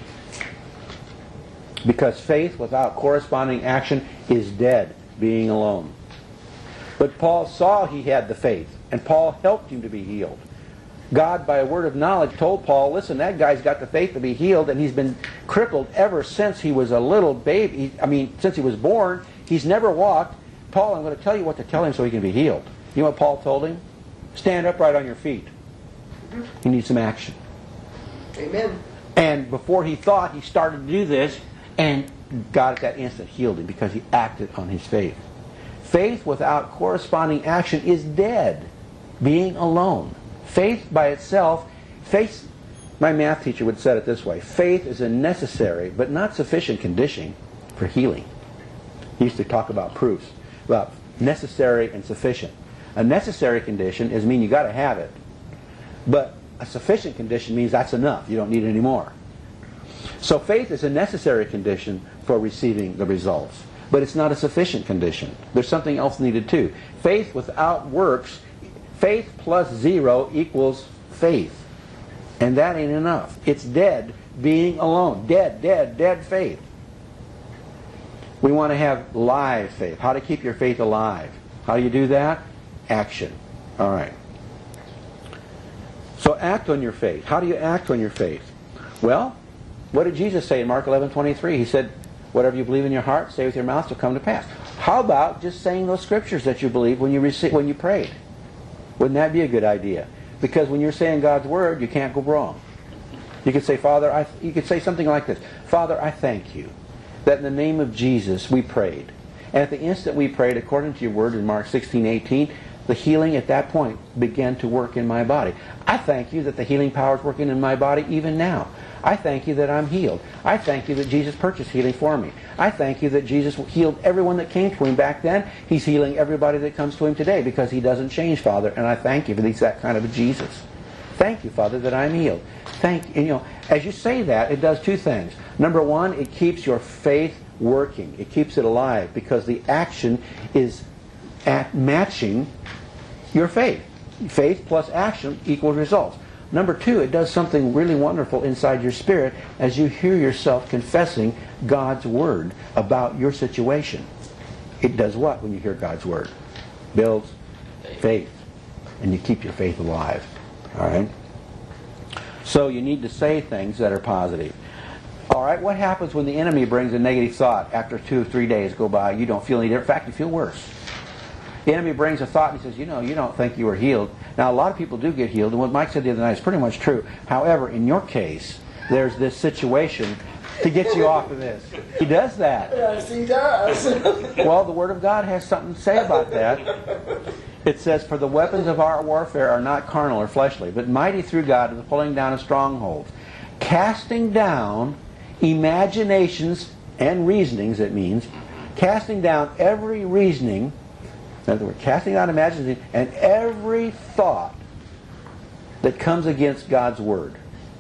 Because faith without corresponding action is dead, being alone. But Paul saw he had the faith, and Paul helped him to be healed. God, by a word of knowledge, told Paul, listen, that guy's got the faith to be healed, and he's been crippled ever since he was a little baby. I mean, since he was born, he's never walked. Paul, I'm going to tell you what to tell him so he can be healed. You know what Paul told him? Stand upright on your feet. He needs some action. Amen. And before he thought, he started to do this, and God at that instant healed him because he acted on his faith. Faith without corresponding action is dead, being alone. Faith by itself, faith, my math teacher would say it this way, faith is a necessary but not sufficient condition for healing. He used to talk about proofs, about necessary and sufficient. A necessary condition is mean you got to have it, but a sufficient condition means that's enough, you don't need it anymore. So faith is a necessary condition for receiving the results, but it's not a sufficient condition. There's something else needed too. Faith without works, faith plus zero equals faith. And that ain't enough. It's dead, being alone. Dead, dead, dead faith. We want to have live faith. How to keep your faith alive. How do you do that? Action. All right. So act on your faith. How do you act on your faith? Well, what did Jesus say in Mark eleven twenty-three? He said, whatever you believe in your heart, say with your mouth, will come to pass. How about just saying those scriptures that you believe when you receive, when you prayed? Wouldn't that be a good idea? Because when you're saying God's word, you can't go wrong. You could say, Father, I, you could say something like this. Father, I thank you that in the name of Jesus we prayed. And at the instant we prayed, according to your word in Mark sixteen eighteen, the healing at that point began to work in my body. I thank you that the healing power is working in my body even now. I thank you that I'm healed. I thank you that Jesus purchased healing for me. I thank you that Jesus healed everyone that came to him back then. He's healing everybody that comes to him today because he doesn't change, Father. And I thank you for he's that kind of a Jesus. Thank you, Father, that I'm healed. Thank you. And, you know, as you say that, it does two things. Number one, it keeps your faith working. It keeps it alive because the action is at matching your faith. Faith plus action equals results. Number two, it does something really wonderful inside your spirit as you hear yourself confessing God's word about your situation. It does what when you hear God's word? Builds faith. And you keep your faith alive. All right? So you need to say things that are positive. All right, what happens when the enemy brings a negative thought after two or three days go by? You don't feel any different. In fact, you feel worse. The enemy brings a thought and he says, you know, you don't think you were healed. Now, a lot of people do get healed, and what Mike said the other night is pretty much true. However, in your case, there's this situation to get you off of this. He does that. Yes, he does. Well, the Word of God has something to say about that. It says, for the weapons of our warfare are not carnal or fleshly, but mighty through God to the pulling down of strongholds, casting down imaginations and reasonings, it means, casting down every reasoning, in other words, casting down imaginations and every thought that comes against God's Word,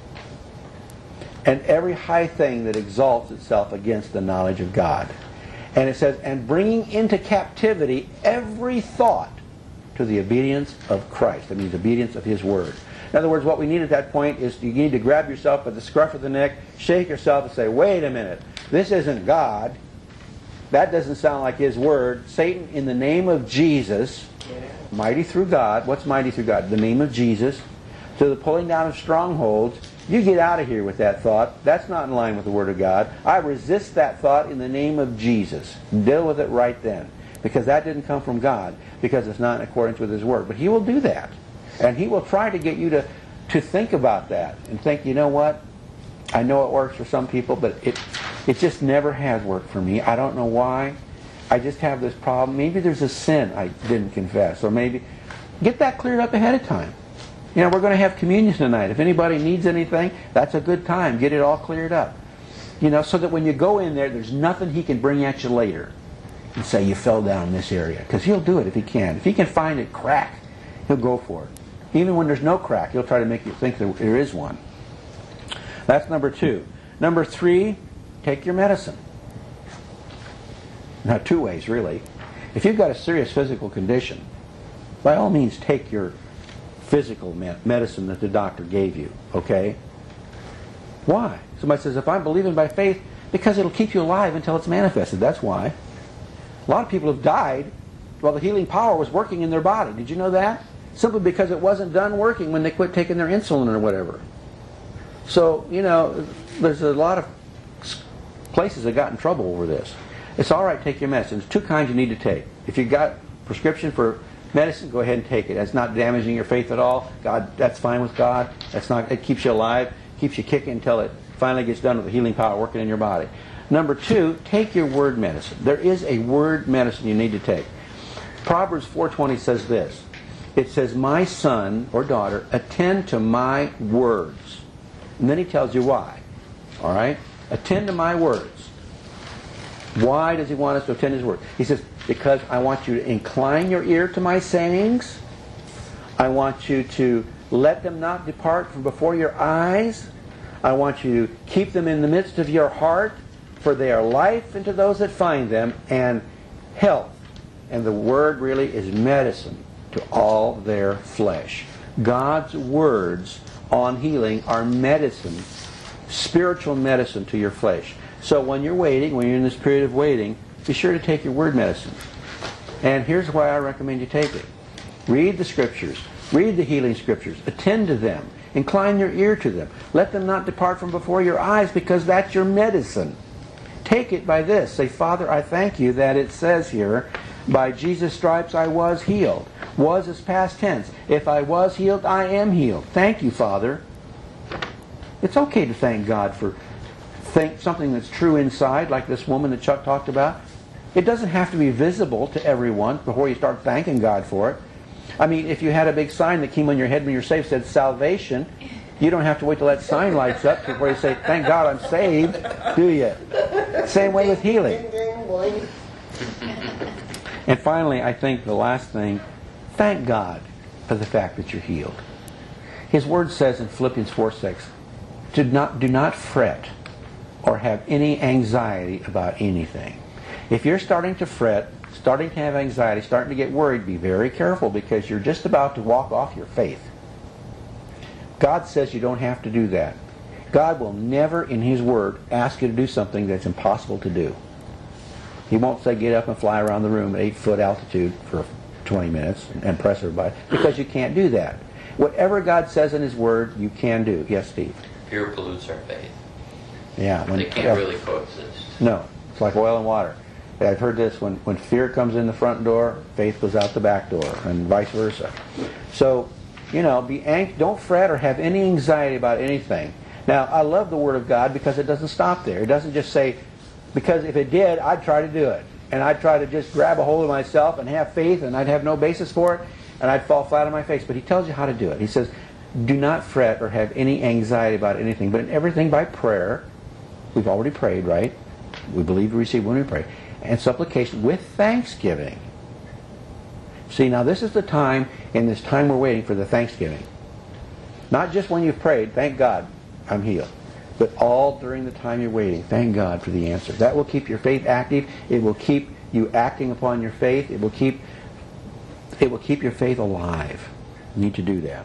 and every high thing that exalts itself against the knowledge of God. And it says, and bringing into captivity every thought to the obedience of Christ. That means obedience of His Word. In other words, what we need at that point is you need to grab yourself by the scruff of the neck, shake yourself and say, wait a minute, this isn't God. That doesn't sound like His Word. Satan, in the name of Jesus, mighty through God. What's mighty through God? The name of Jesus. To the pulling down of strongholds. You get out of here with that thought. That's not in line with the Word of God. I resist that thought in the name of Jesus. Deal with it right then. Because that didn't come from God. Because it's not in accordance with His Word. But He will do that. And He will try to get you to, to think about that. And think, you know what? I know it works for some people, but it it just never has worked for me. I don't know why. I just have this problem. Maybe there's a sin I didn't confess. Or maybe... Get that cleared up ahead of time. You know, we're going to have communion tonight. If anybody needs anything, that's a good time. Get it all cleared up. You know, so that when you go in there, there's nothing he can bring at you later and say you fell down in this area. Because he'll do it if he can. If he can find a crack, he'll go for it. Even when there's no crack, he'll try to make you think there, there is one. That's number two. Number three, take your medicine. Now, two ways, really. If you've got a serious physical condition, by all means take your physical me- medicine that the doctor gave you, okay? Why? Somebody says, if I'm believing by faith, because it'll keep you alive until it's manifested. That's why. A lot of people have died while the healing power was working in their body. Did you know that? Simply because it wasn't done working when they quit taking their insulin or whatever. So, you know, there's a lot of places that got in trouble over this. It's all right to take your medicine. There's two kinds you need to take. If you've got prescription for medicine, go ahead and take it. That's not damaging your faith at all. God, that's fine with God. That's not. It keeps you alive, keeps you kicking until it finally gets done with the healing power working in your body. Number two, take your word medicine. There is a word medicine you need to take. Proverbs four twenty says this. It says, my son or daughter, attend to my words. And then he tells you why. All right? Attend to my words. Why does he want us to attend his word? He says, because I want you to incline your ear to my sayings. I want you to let them not depart from before your eyes. I want you to keep them in the midst of your heart, for they are life unto those that find them, and health. And the word really is medicine to all their flesh. God's words on healing are medicine, spiritual medicine to your flesh. So when you're waiting, when you're in this period of waiting, be sure to take your word medicine. And here's why I recommend you take it. Read the scriptures. Read the healing scriptures. Attend to them. Incline your ear to them. Let them not depart from before your eyes, because that's your medicine. Take it by this. Say, Father, I thank you that it says here, by Jesus' stripes I was healed. Was is past tense. If I was healed, I am healed. Thank you, Father. It's okay to thank God for think something that's true inside, like this woman that Chuck talked about. It doesn't have to be visible to everyone before you start thanking God for it. I mean, if you had a big sign that came on your head when you're saved said salvation, you don't have to wait till that sign lights up before you say, thank God I'm saved, do you? Same way with healing. And finally, I think the last thing, thank God for the fact that you're healed. His word says in Philippians four six, do not, do not fret or have any anxiety about anything. If you're starting to fret, starting to have anxiety, starting to get worried, be very careful, because you're just about to walk off your faith. God says you don't have to do that. God will never in His Word ask you to do something that's impossible to do. He won't say get up and fly around the room at eight foot altitude for twenty minutes and press everybody, because you can't do that. Whatever God says in His Word, you can do. Yes, Steve? Fear pollutes our faith. Yeah. When, They can't yeah, really coexist. No. It's like oil and water. I've heard this, when, when fear comes in the front door, faith goes out the back door, and vice versa. So, you know, be ang- don't fret or have any anxiety about anything. Now, I love the Word of God because it doesn't stop there. It doesn't just say, because if it did, I'd try to do it. And I'd try to just grab a hold of myself and have faith, and I'd have no basis for it, and I'd fall flat on my face. But He tells you how to do it. He says, do not fret or have any anxiety about anything, but in everything by prayer. We've already prayed, right? We believe we receive when we pray. And supplication with thanksgiving. See, now this is the time, in this time we're waiting for the thanksgiving. Not just when you've prayed, thank God, I'm healed. But all during the time you're waiting, thank God for the answer. That will keep your faith active. It will keep you acting upon your faith. It will keep, it will keep your faith alive. You need to do that.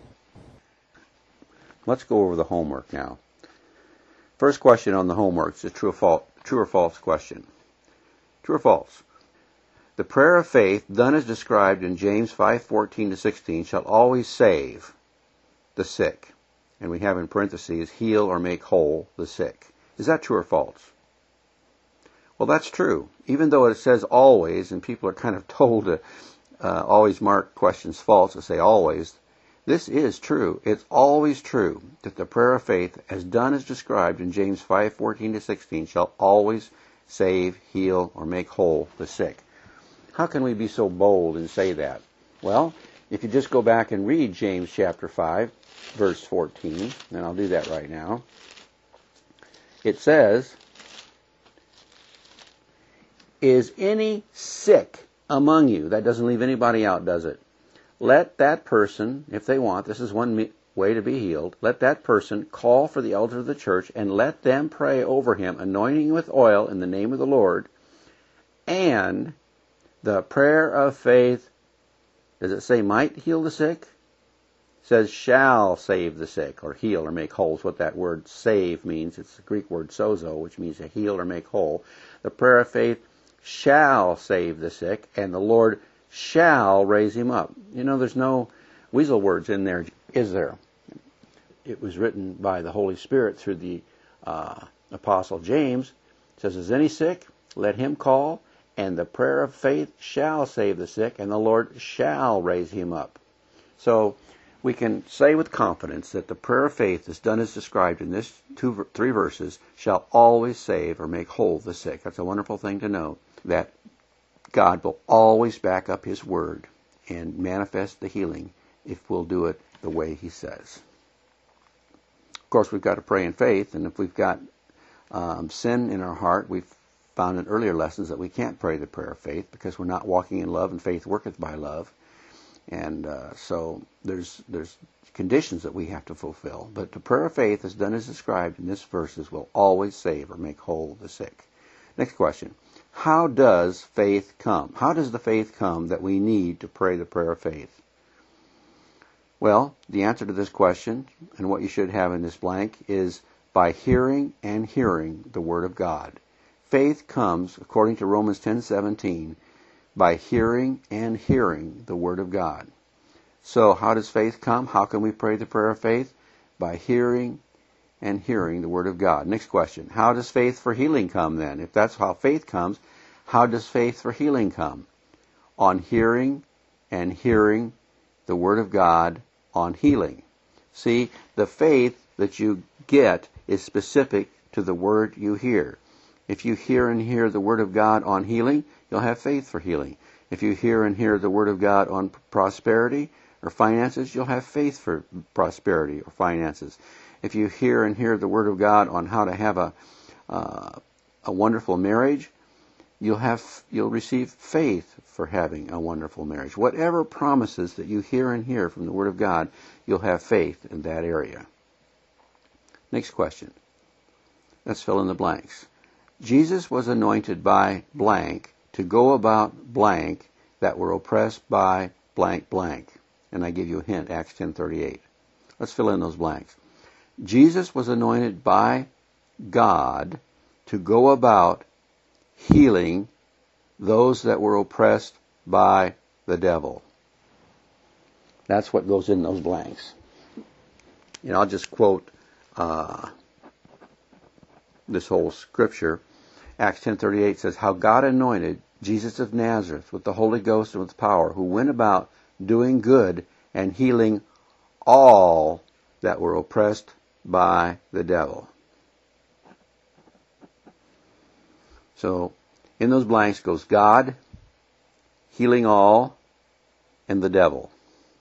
Let's go over the homework now. First question on the homework is a true or false, true or false question. True or false? The prayer of faith, done as described in James five fourteen to sixteen, shall always save the sick. And we have in parentheses, heal or make whole the sick. Is that true or false? Well, that's true. Even though it says always, and people are kind of told to uh, always mark questions false and say always, this is true. It's always true that the prayer of faith, as done as described in James five fourteen to sixteen, shall always save, heal, or make whole the sick. How can we be so bold and say that? Well, if you just go back and read James chapter five, verse fourteen, and I'll do that right now. It says, is any sick among you? That doesn't leave anybody out, does it? Let that person, if they want, this is one, way to be healed, let that person call for the elders of the church and let them pray over him, anointing him with oil in the name of the Lord. And the prayer of faith, does it say might heal the sick? It says shall save the sick, or heal or make whole is what that word save means. It's the Greek word sozo, which means to heal or make whole. The prayer of faith shall save the sick, and the Lord shall raise him up. You know, there's no weasel words in there, is there? It was written by the Holy Spirit through the uh, Apostle James. It says, is any sick? Let him call, and the prayer of faith shall save the sick, and the Lord shall raise him up. So we can say with confidence that the prayer of faith, as done as described in this two, three verses, shall always save or make whole the sick. That's a wonderful thing to know, that God will always back up his word and manifest the healing if we'll do it the way he says. Of course, we've got to pray in faith, and if we've got um, sin in our heart, we've found in earlier lessons that we can't pray the prayer of faith because we're not walking in love, and faith worketh by love. And uh, so there's there's conditions that we have to fulfill. But the prayer of faith, as done as described in this verses, will always save or make whole the sick. Next question. How does faith come? How does the faith come that we need to pray the prayer of faith? Well, the answer to this question, and what you should have in this blank, is by hearing and hearing the Word of God. Faith comes, according to Romans ten seventeen, by hearing and hearing the Word of God. So how does faith come? How can we pray the prayer of faith? By hearing and hearing the Word of God. Next question. How does faith for healing come then? If that's how faith comes, how does faith for healing come? On hearing and hearing the Word of God on healing. See, the faith that you get is specific to the Word you hear. If you hear and hear the Word of God on healing, you'll have faith for healing. If you hear and hear the Word of God on prosperity or finances, you'll have faith for prosperity or finances. If you hear and hear the Word of God on how to have a uh, a wonderful marriage, you'll have you'll receive faith for having a wonderful marriage. Whatever promises that you hear and hear from the Word of God, you'll have faith in that area. Next question. Let's fill in the blanks. Jesus was anointed by blank to go about blank that were oppressed by blank blank. And I give you a hint, Acts ten thirty-eight. Let's fill in those blanks. Jesus was anointed by God to go about healing those that were oppressed by the devil. That's what goes in those blanks. You know, I'll just quote uh, this whole scripture. Acts ten thirty-eight says, how God anointed Jesus of Nazareth with the Holy Ghost and with power, who went about doing good and healing all that were oppressed by the devil. So, in those blanks goes God, healing all, and the devil.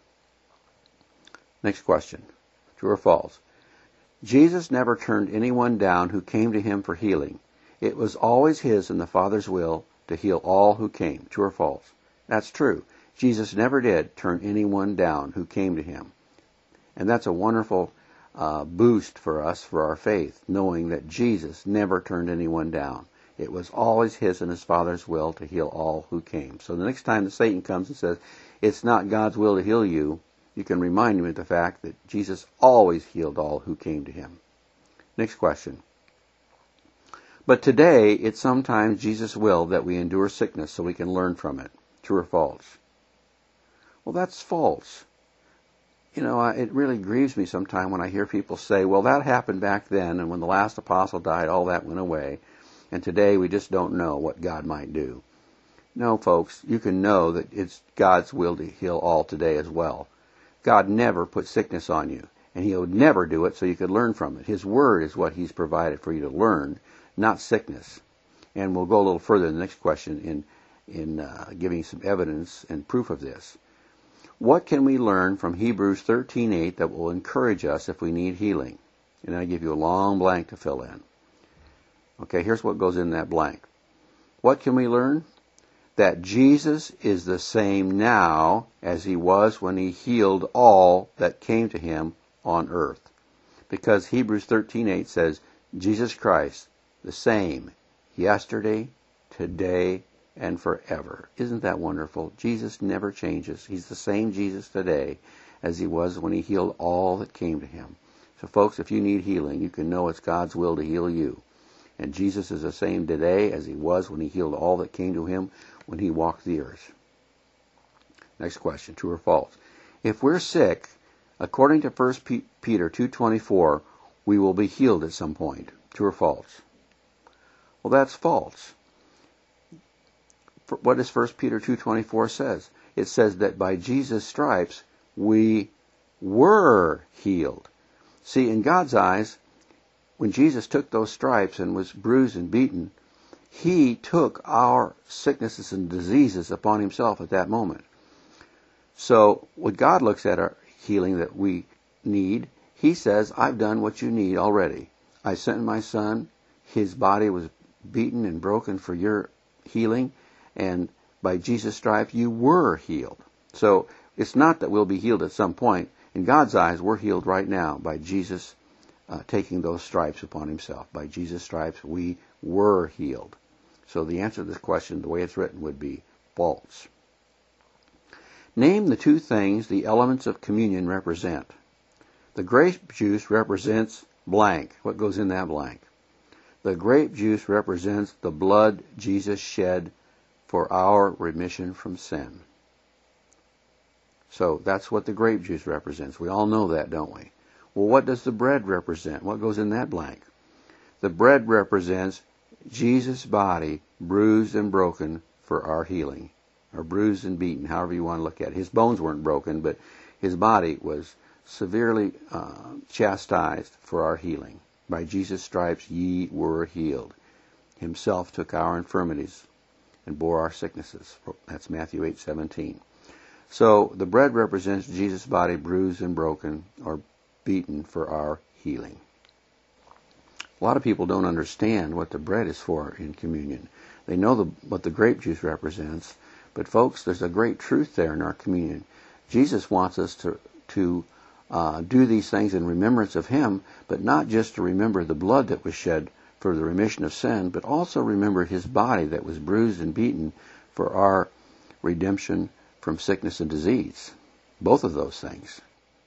Next question. True or false? Jesus never turned anyone down who came to him for healing. It was always his and the Father's will to heal all who came. True or false? That's true. Jesus never did turn anyone down who came to him. And that's a wonderful uh, boost for us, for our faith, knowing that Jesus never turned anyone down. It was always his and his Father's will to heal all who came. So the next time that Satan comes and says, it's not God's will to heal you, you can remind him of the fact that Jesus always healed all who came to him. Next question. But today, it's sometimes Jesus' will that we endure sickness so we can learn from it. True or false? Well, that's false. You know, it really grieves me sometimes when I hear people say, well, that happened back then, and when the last apostle died, all that went away, and today we just don't know what God might do. No, folks, you can know that it's God's will to heal all today as well. God never put sickness on you, and he would never do it so you could learn from it. His word is what he's provided for you to learn, not sickness. And we'll go a little further in the next question in, in uh, giving some evidence and proof of this. What can we learn from Hebrews thirteen eight that will encourage us if we need healing? And I give you a long blank to fill in. Okay, here's what goes in that blank. What can we learn? That Jesus is the same now as he was when he healed all that came to him on earth. Because Hebrews thirteen eight says, Jesus Christ, the same, yesterday, today, and forever. Isn't that wonderful? Jesus never changes. He's the same Jesus today as he was when he healed all that came to him. So folks, if you need healing, you can know it's God's will to heal you. And Jesus is the same today as he was when he healed all that came to him when he walked the earth. Next question, true or false? If we're sick, according to First Peter two twenty-four, we will be healed at some point. True or false? Well, that's false. What does First Peter two twenty-four says? It says that by Jesus' stripes we were healed. See, in God's eyes, when Jesus took those stripes and was bruised and beaten, he took our sicknesses and diseases upon himself at that moment. So when God looks at our healing that we need, he says, I've done what you need already. I sent my son. His body was beaten and broken for your healing. And by Jesus' stripes, you were healed. So it's not that we'll be healed at some point. In God's eyes, we're healed right now by Jesus uh, taking those stripes upon himself. By Jesus' stripes, we were healed. So the answer to this question, the way it's written, would be false. Name the two things the elements of communion represent. The grape juice represents blank. What goes in that blank? The grape juice represents the blood Jesus shed for our remission from sin. So that's what the grape juice represents. We all know that, don't we? Well, what does the bread represent? What goes in that blank? The bread represents Jesus' body bruised and broken for our healing. Or bruised and beaten, however you want to look at it. His bones weren't broken, but his body was severely uh, chastised for our healing. By Jesus' stripes ye were healed. Himself took our infirmities and bore our sicknesses. That's Matthew eight seventeen. So the bread represents Jesus' body bruised and broken or beaten for our healing. A lot of people don't understand what the bread is for in communion. They know the, what the grape juice represents, but folks, there's a great truth there in our communion. Jesus wants us to, to uh, do these things in remembrance of him, but not just to remember the blood that was shed for the remission of sin, but also remember his body that was bruised and beaten for our redemption from sickness and disease. Both of those things.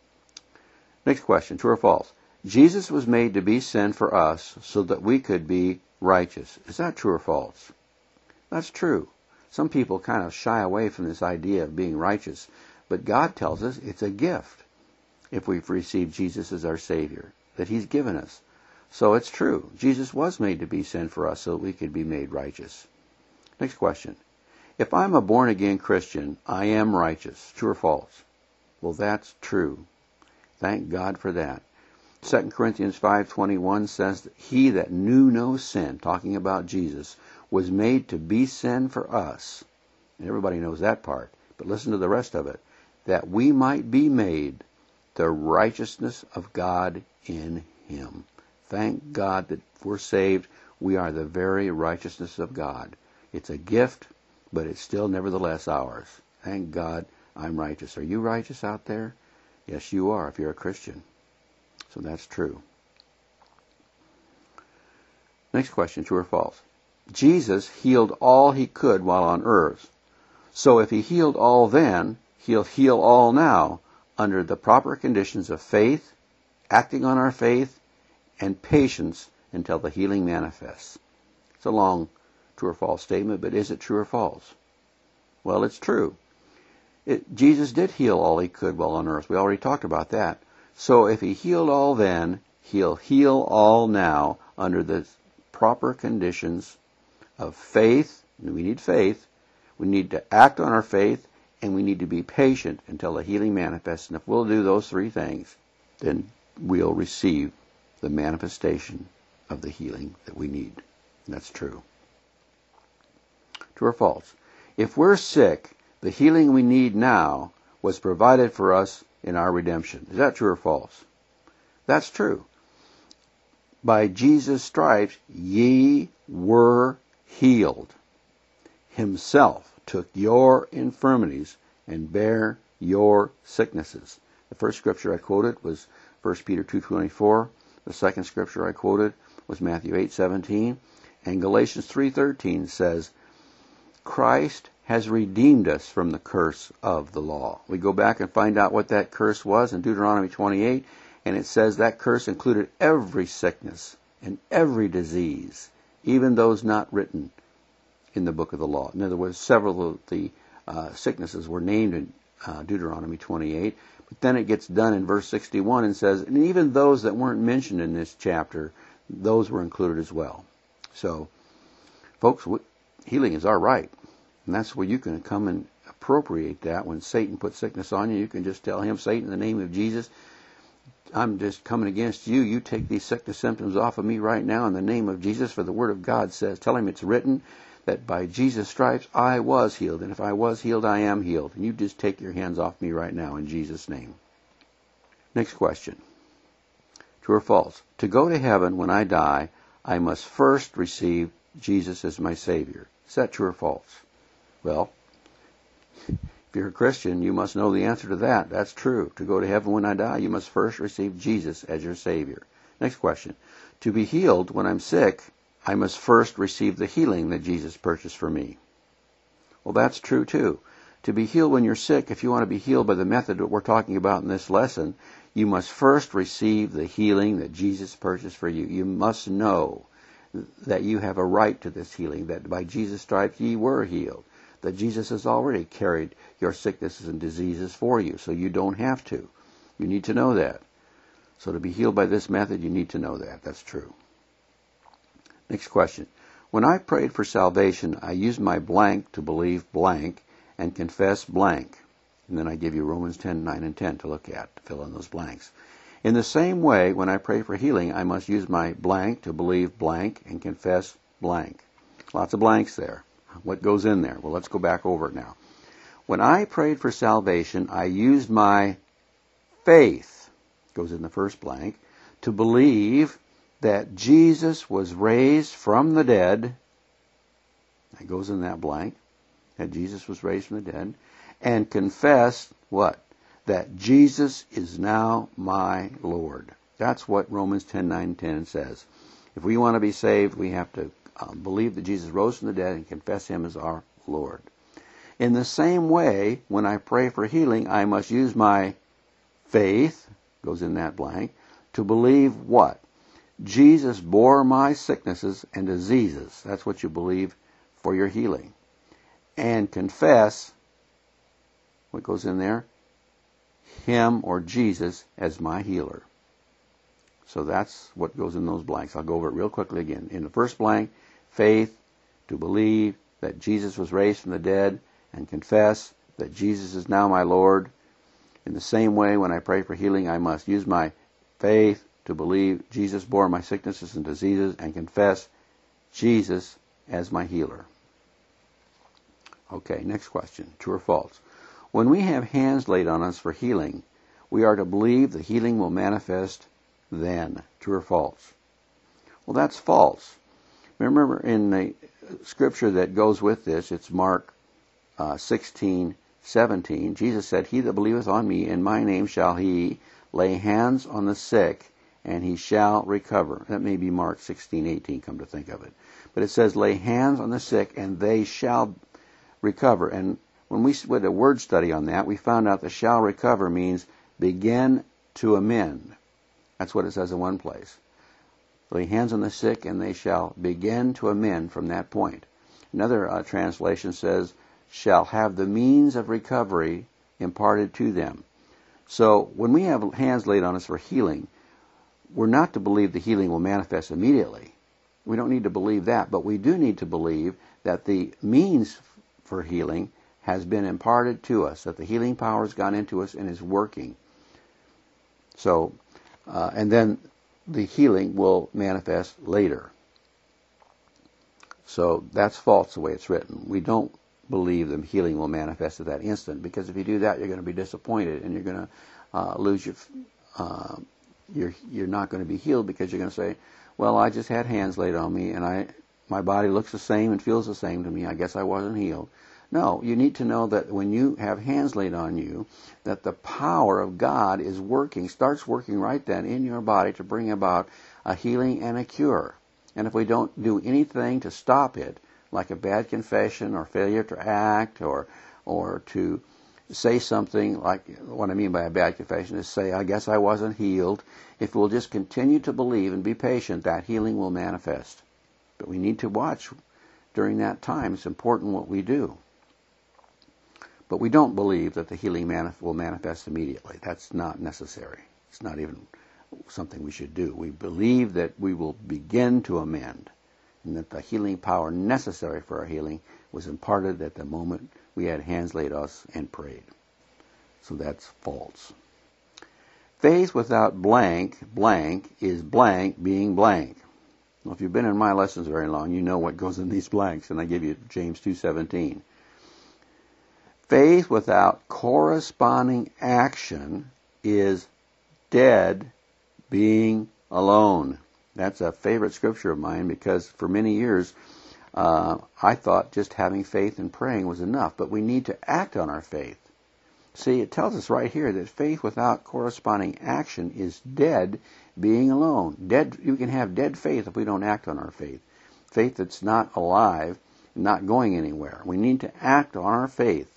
Next question, true or false? Jesus was made to be sin for us so that we could be righteous. Is that true or false? That's true. Some people kind of shy away from this idea of being righteous, but God tells us it's a gift if we've received Jesus as our Savior, that he's given us. So it's true. Jesus was made to be sin for us so that we could be made righteous. Next question. If I'm a born-again Christian, I am righteous. True or false? Well, that's true. Thank God for that. Second Corinthians five twenty-one says that he that knew no sin, talking about Jesus, was made to be sin for us. And everybody knows that part. But listen to the rest of it. That we might be made the righteousness of God in him. Thank God that if we're saved, we are the very righteousness of God. It's a gift, but it's still nevertheless ours. Thank God I'm righteous. Are you righteous out there? Yes, you are if you're a Christian. So that's true. Next question, true or false? Jesus healed all he could while on earth. So if he healed all then, he'll heal all now under the proper conditions of faith, acting on our faith, and patience until the healing manifests. It's a long true or false statement, but is it true or false? Well, it's true. It, Jesus did heal all he could while on earth. We already talked about that. So if he healed all then, he'll heal all now under the proper conditions of faith. We need faith. We need to act on our faith, and we need to be patient until the healing manifests. And if we'll do those three things, then we'll receive the manifestation of the healing that we need. And that's true. True or false? If we're sick, the healing we need now was provided for us in our redemption. Is that true or false? That's true. By Jesus' stripes ye were healed. Himself took your infirmities and bare your sicknesses. The first scripture I quoted was First Peter two twenty-four. The second scripture I quoted was Matthew eight seventeen. And Galatians three thirteen says, Christ has redeemed us from the curse of the law. We go back and find out what that curse was in Deuteronomy twenty-eight, and it says that curse included every sickness and every disease, even those not written in the book of the law. In other words, several of the uh, sicknesses were named in uh, Deuteronomy twenty-eight, but then it gets done in verse sixty-one and says, and even those that weren't mentioned in this chapter, those were included as well. So, folks, healing is our right. And that's where you can come and appropriate that. When Satan puts sickness on you, you can just tell him, Satan, in the name of Jesus, I'm just coming against you. You take these sickness symptoms off of me right now in the name of Jesus, for the Word of God says, tell him it's written that by Jesus' stripes I was healed. And if I was healed, I am healed. And you just take your hands off me right now in Jesus' name. Next question. True or false? To go to heaven when I die, I must first receive Jesus as my Savior. Is that true or false? Well, if you're a Christian, you must know the answer to that. That's true. To go to heaven when I die, you must first receive Jesus as your Savior. Next question. To be healed when I'm sick, I must first receive the healing that Jesus purchased for me. Well, that's true too. To be healed when you're sick, if you want to be healed by the method that we're talking about in this lesson, you must first receive the healing that Jesus purchased for you. You must know that you have a right to this healing, that by Jesus' stripes ye were healed, that Jesus has already carried your sicknesses and diseases for you, so you don't have to. You need to know that. So to be healed by this method, you need to know that. That's true. Next question. When I prayed for salvation, I used my blank to believe blank and confess blank. And then I give you Romans ten, nine, and ten to look at, to fill in those blanks. In the same way, when I pray for healing, I must use my blank to believe blank and confess blank. Lots of blanks there. What goes in there? Well, let's go back over it now. When I prayed for salvation, I used my faith, goes in the first blank, to believe that Jesus was raised from the dead. That goes in that blank. That Jesus was raised from the dead. And confess what? That Jesus is now my Lord. That's what Romans ten, nine, ten says. If we want to be saved, we have to um, believe that Jesus rose from the dead and confess him as our Lord. In the same way, when I pray for healing, I must use my faith, goes in that blank, to believe what? Jesus bore my sicknesses and diseases. That's what you believe for your healing. And confess, what goes in there? Him or Jesus as my healer. So that's what goes in those blanks. I'll go over it real quickly again. In the first blank, faith, to believe that Jesus was raised from the dead, and confess that Jesus is now my Lord. In the same way, when I pray for healing, I must use my faith to believe Jesus bore my sicknesses and diseases, and confess Jesus as my healer. Okay, next question. True or false? When we have hands laid on us for healing, we are to believe the healing will manifest then. True or false? Well, that's false. Remember, in the scripture that goes with this, it's Mark uh, sixteen, seventeen. Jesus said, He that believeth on me, in my name shall he lay hands on the sick, and he shall recover. That may be Mark sixteen, eighteen, come to think of it. But it says, lay hands on the sick, and they shall recover. And when we did a word study on that, we found out that shall recover means begin to amend. That's what it says in one place. Lay hands on the sick, and they shall begin to amend from that point. Another uh, translation says, shall have the means of recovery imparted to them. So when we have hands laid on us for healing, we're not to believe the healing will manifest immediately. We don't need to believe that, but we do need to believe that the means for healing has been imparted to us, that the healing power has gone into us and is working. So, uh, and then the healing will manifest later. So that's false the way it's written. We don't believe the healing will manifest at that instant, because if you do that, you're going to be disappointed, and you're going to uh, lose your, uh, you're, you're not going to be healed, because you're going to say, well, I just had hands laid on me, and I, my body looks the same and feels the same to me. I guess I wasn't healed. No, you need to know that when you have hands laid on you, that the power of God is working, starts working right then in your body to bring about a healing and a cure. And if we don't do anything to stop it, like a bad confession or failure to act or or to say something like, what I mean by a bad confession is say, I guess I wasn't healed. If we'll just continue to believe and be patient, that healing will manifest. But we need to watch during that time. It's important what we do. But we don't believe that the healing manif- will manifest immediately. That's not necessary. It's not even something we should do. We believe that we will begin to amend, and that the healing power necessary for our healing was imparted at the moment we had hands laid on us and prayed. So that's false. Faith without blank, blank, is blank being blank. Well, if you've been in my lessons very long, you know what goes in these blanks, and I give you James two seventeen. Faith without corresponding action is dead being alone. That's a favorite scripture of mine, because for many years uh, I thought just having faith and praying was enough, but we need to act on our faith. See, it tells us right here that faith without corresponding action is dead being alone. Dead. You can have dead faith if we don't act on our faith. Faith that's not alive, not going anywhere. We need to act on our faith.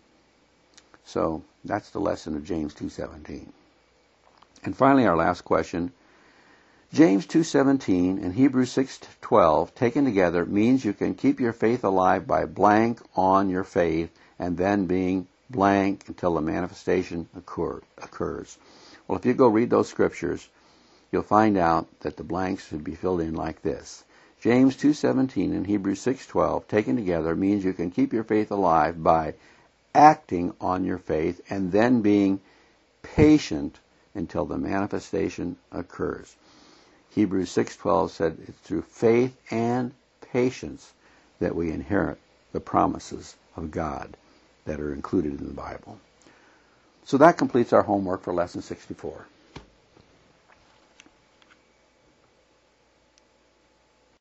So that's the lesson of James two seventeen. And finally, our last question. James two seventeen and Hebrews six twelve taken together means you can keep your faith alive by blank on your faith and then being blank until the manifestation occur, occurs. Well, if you go read those scriptures, you'll find out that the blanks should be filled in like this. James two seventeen and Hebrews six twelve taken together means you can keep your faith alive by acting on your faith and then being patient until the manifestation occurs. Hebrews six twelve said it's through faith and patience that we inherit the promises of God that are included in the Bible. So that completes our homework for Lesson sixty-four.